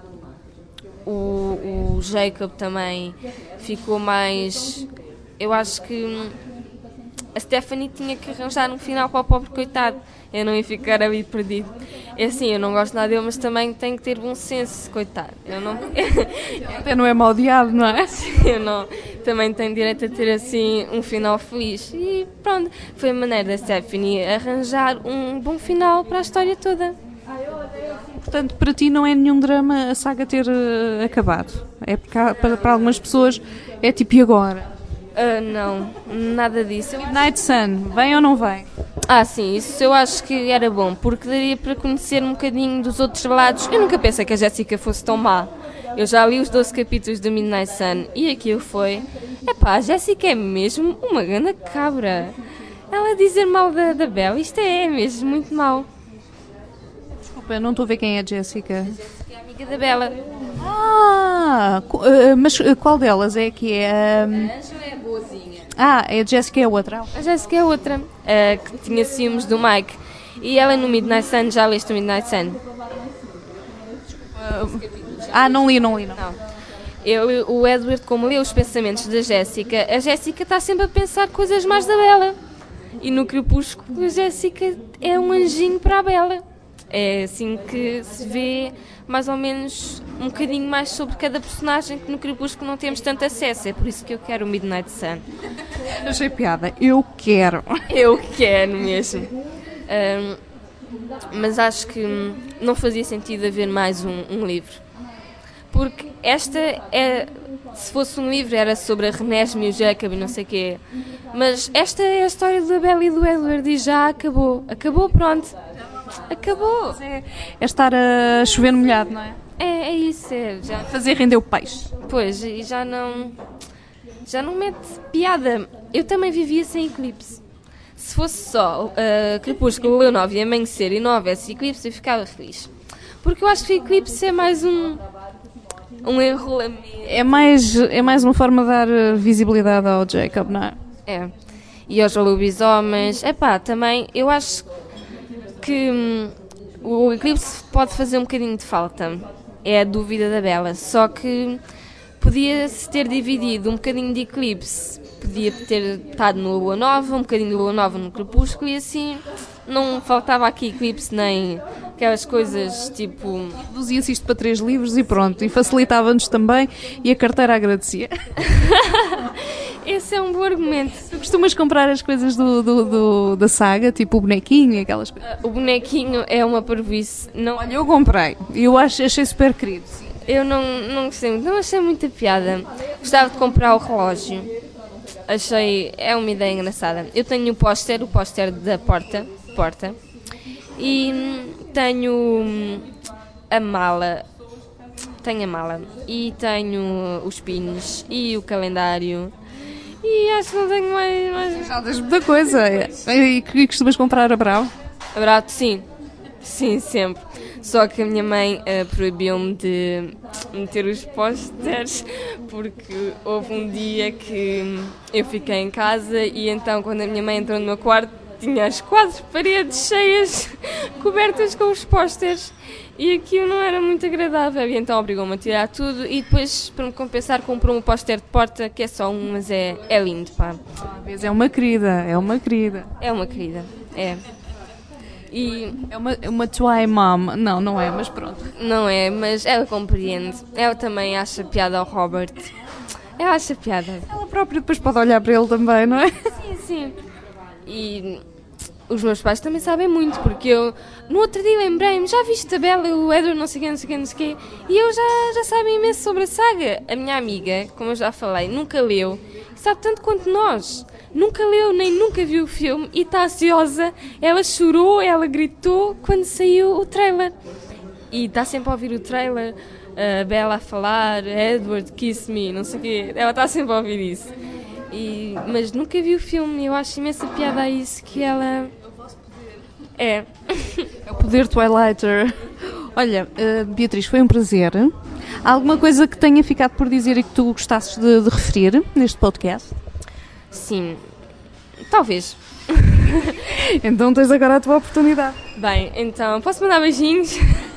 o, o Jacob também ficou mais... Eu acho que a Stephenie tinha que arranjar um final para o pobre coitado. Eu não ia ficar ali perdido. É assim, eu não gosto nada dele, mas também tenho que ter bom senso, coitado. Eu não... Até não é mal odiado, não é? Eu não... Também tenho direito a ter assim um final feliz. E pronto, foi a maneira da Stephenie arranjar um bom final para a história toda. Portanto, para ti não é nenhum drama a saga ter uh, acabado. É porque há, para, para algumas pessoas é tipo, e agora? Uh, não, nada disso. Eu... Night Sun, vem ou não vem? Ah, sim, isso eu acho que era bom, porque daria para conhecer um bocadinho dos outros lados. Eu nunca pensei que a Jéssica fosse tão má. Eu já li os doze capítulos do Midnight Sun e aquilo foi... Epá, a Jéssica é mesmo uma grande cabra. Ela dizer mal da, da Belle, isto é mesmo muito mau. Desculpa, eu não estou a ver quem é a Jéssica. É a amiga da Bella. Ah, co- uh, mas uh, qual delas é que é? Um... A Ângela é boazinha. Ah, é a Jéssica é a outra. A Jéssica é outra, uh, que tinha ciúmes do Mike. E ela no Midnight Sun, já leste o Midnight Sun? Uh, ah, não li, não li, não. Não. Eu, o Edward, como leu os pensamentos da Jéssica, a Jéssica está sempre a pensar coisas mais da Bella. E no Crepúsculo, a Jéssica é um anjinho para a Bella. É assim que se vê mais ou menos um bocadinho mais sobre cada personagem, que no Crepúsculo não temos tanto acesso. É por isso que eu quero o Midnight Sun. Achei piada. Eu quero. Eu quero mesmo. Um, mas acho que não fazia sentido haver mais um, um livro. Porque esta é... Se fosse um livro era sobre a Renesme e o Jacob e não sei o quê. Mas esta é a história da Bella e do Edward e já acabou. Acabou, pronto. Acabou. É, é estar a chover no molhado, não é? É, é isso. É, já... Fazer render o peixe. Pois, e já não... Já não mete piada. Eu também vivia sem eclipse. Se fosse só uh, Crepúsculo, Leonove e Amanhecer e não houvesse eclipse, eu ficava feliz. Porque eu acho que o eclipse é mais um... Um enrolamento. É mais, é mais uma forma de dar visibilidade ao Jacob, não é? É. E aos lobisomens. Epá, também eu acho que hum, o eclipse pode fazer um bocadinho de falta. É a dúvida da Bella. Só que podia-se ter dividido um bocadinho de eclipse. Podia ter estado no Lua Nova, um bocadinho de Lua Nova no Crepúsculo e assim não faltava aqui eclipse nem aquelas coisas tipo... Reduzia-se isto para três livros e pronto. E facilitava-nos também e a carteira agradecia. Esse é um bom argumento. Tu costumas comprar as coisas do, do, do, da saga, tipo o bonequinho e aquelas coisas? O bonequinho é uma parvoíce. Não... Olha, eu comprei. E eu acho, achei super querido. Eu não, não gostei muito. Não achei muita piada. Gostava de comprar o relógio. Achei... É uma ideia engraçada. Eu tenho o póster, o póster da porta. porta e tenho hum, a mala. Tenho a mala. E tenho os pins e o calendário. E acho que não tenho mais... mais... Já tens muita coisa. E que costumas comprar a Bravo? A Bravo, sim. Sim, sempre. Só que a minha mãe uh, proibiu-me de meter os pósteres porque houve um dia que eu fiquei em casa e então quando a minha mãe entrou no meu quarto tinha as quatro paredes cheias, cobertas com os pósteres e aquilo não era muito agradável e então obrigou-me a tirar tudo e depois, para me compensar, comprou um póster de porta que é só um, mas é, é lindo, pá. É uma querida, é uma querida. É uma querida, é. E é uma, é uma Twy Mom. Não, não é, mas pronto. Não é, mas ela compreende. Ela também acha piada ao Robert. Ela acha piada. Ela própria depois pode olhar para ele também, não é? Sim, sim. E os meus pais também sabem muito, porque eu no outro dia lembrei-me, já viste a Bella e o Edward, não sei o quê, não sei o quê, não sei o quê, e eu já, já sabem imenso sobre a saga. A minha amiga, como eu já falei, nunca leu, sabe tanto quanto nós. Nunca leu, nem nunca viu o filme e está ansiosa. Ela chorou, ela gritou quando saiu o trailer. E está sempre a ouvir o trailer, a Bella a falar, Edward, kiss me, não sei o quê. Ela está sempre a ouvir isso. E, mas nunca viu o filme e eu acho imensa piada a isso que ela... É. É o poder Twilighter. Olha, uh, Beatriz, foi um prazer. Há alguma coisa que tenha ficado por dizer e que tu gostasses de, de referir neste podcast? Sim, talvez. Então tens agora a tua oportunidade. Bem, então, posso mandar beijinhos?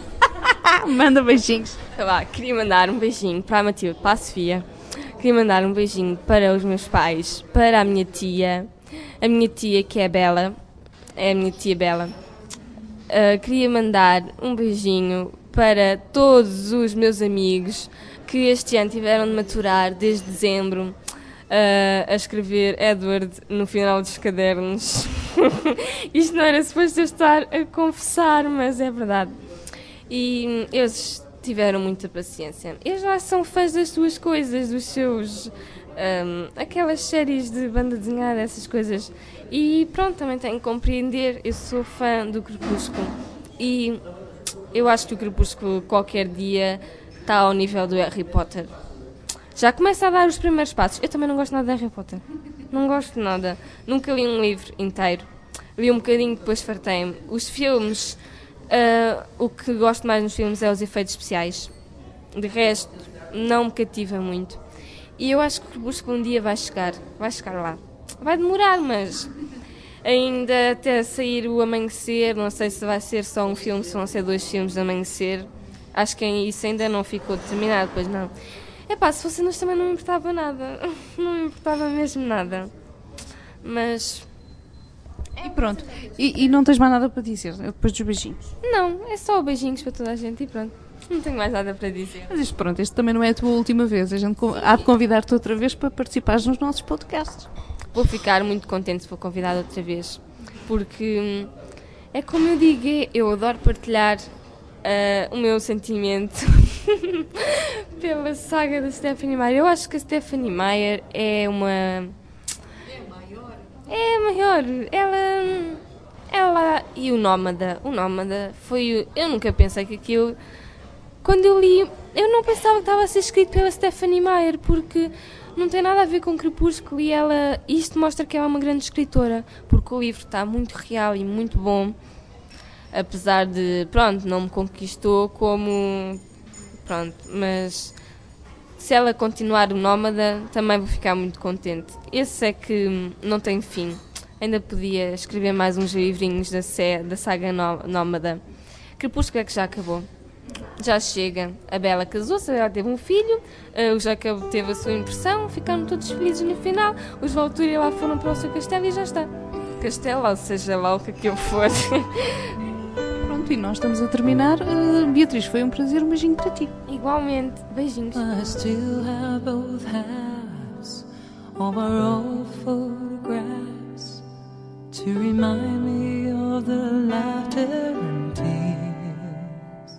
Manda beijinhos. Tá lá, queria mandar um beijinho para a Matilde, para a Sofia. Queria mandar um beijinho para os meus pais, para a minha tia, a minha tia que é Bela, é a minha tia Bela. Uh, queria mandar um beijinho para todos os meus amigos que este ano tiveram de maturar desde dezembro. Uh, a escrever Edward no final dos cadernos. Isto não era suposto eu estar a confessar, mas é verdade. E eles tiveram muita paciência. Eles já são fãs das suas coisas, dos seus... Um, aquelas séries de banda desenhada, essas coisas. E pronto, também tenho que compreender. Eu sou fã do Crepúsculo. E eu acho que o Crepúsculo qualquer dia está ao nível do Harry Potter. Já começa a dar os primeiros passos. Eu também não gosto nada de Harry Potter. Não gosto de nada. Nunca li um livro inteiro. Li um bocadinho, depois fartei-me. Os filmes... Uh, o que gosto mais nos filmes é os efeitos especiais. De resto, não me cativa muito. E eu acho que o Crepúsculo um dia vai chegar. Vai chegar lá. Vai demorar, mas ainda até sair o Amanhecer, não sei se vai ser só um filme, se vão ser dois filmes de Amanhecer. Acho que isso ainda não ficou determinado, pois não. Epá, se fosse nós também não me importava nada. Não me importava mesmo nada. Mas... E pronto. E, e não tens mais nada para dizer depois dos beijinhos? Não, é só beijinhos para toda a gente e pronto. Não tenho mais nada para dizer. Mas isto, pronto, isto também não é a tua última vez. A gente há de convidar-te outra vez para participares nos nossos podcasts. Vou ficar muito contente se for convidada outra vez. Porque é como eu digo, eu adoro partilhar uh, o meu sentimento pela saga da Stephenie Meyer. Eu acho que a Stephenie Meyer é uma... É a maior. Ela, ela e o Nómada. O Nómada foi... Eu nunca pensei que aquilo... Quando eu li, eu não pensava que estava a ser escrito pela Stephenie Meyer, porque não tem nada a ver com Crepúsculo e ela... Isto mostra que ela é uma grande escritora, porque o livro está muito real e muito bom. Apesar de, pronto, não me conquistou como... Pronto, mas... Se ela continuar o Nómada, também vou ficar muito contente. Esse é que não tem fim. Ainda podia escrever mais uns livrinhos da, da saga Nómada. Crepúsculo é que já acabou. Já chega. A Bella casou-se, ela teve um filho, o Jacob teve a sua impressão, ficaram todos felizes no final. Os Volturi lá foram para o seu castelo e já está. Castelo, ou seja lá o que aquilo for. Pronto, e nós estamos a terminar. Uh, Beatriz, foi um prazer, um beijinho para ti. Igualmente, beijinhos. I still have both halves of our old photographs to remind me of the laughter and tears,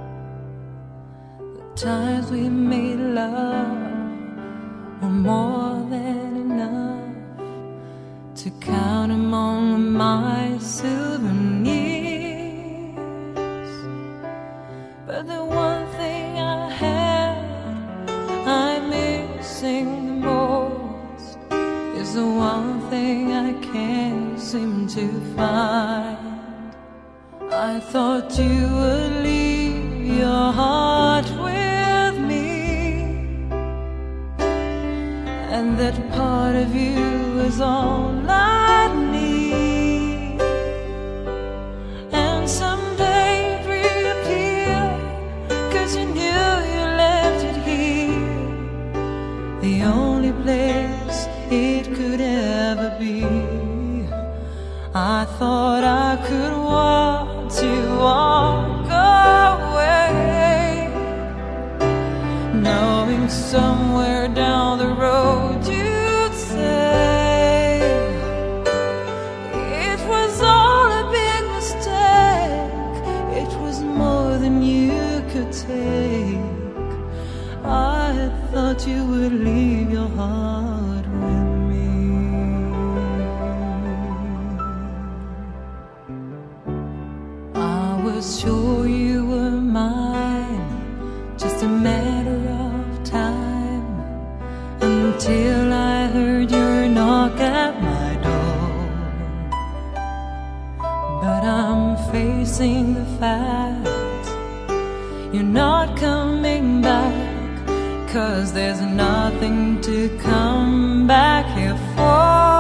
the times we made love were more than enough to count among my souvenirs. But the one thing I had I'm missing the most is the one thing I can't seem to find. I thought you would leave your heart with me, and that part of you is all I need. And someday it'd reappear, 'cause you knew you left it here, the only place it could ever be. I thought I could watch you walk away, knowing somewhere down the road you'd say it was all a big mistake, it was more than you could take. I thought you would leave your heart with me. I was sure you were mine, just a matter of time, until I heard your knock at my door. But I'm facing the fact you're not coming back, 'cause there's nothing to come back here for.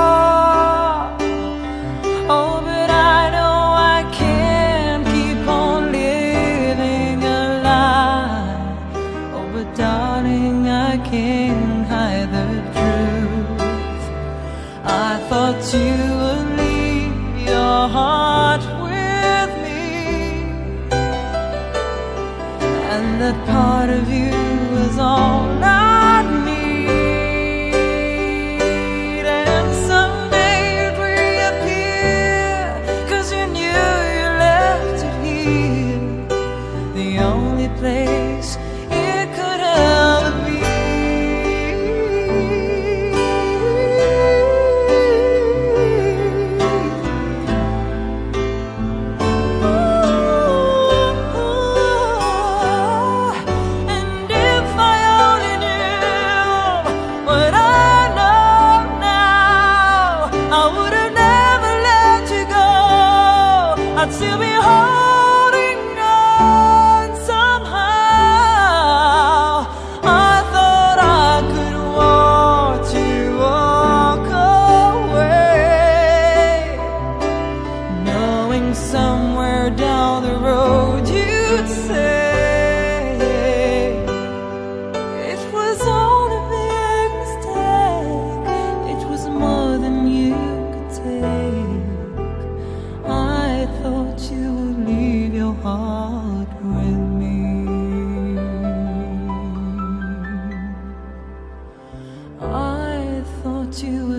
Oh, but I know I can't keep on living a lie. Oh, but darling, I can't hide the truth. I thought you would leave your heart with me, and that part of you was all I need. And someday it'd reappear, 'cause you knew you left it here, I'd still be holding on somehow. I thought I could watch you walk away, knowing somewhere down the road you'd say it was all a big mistake. It was more than you could take. I thought you would leave your heart with me. I thought you would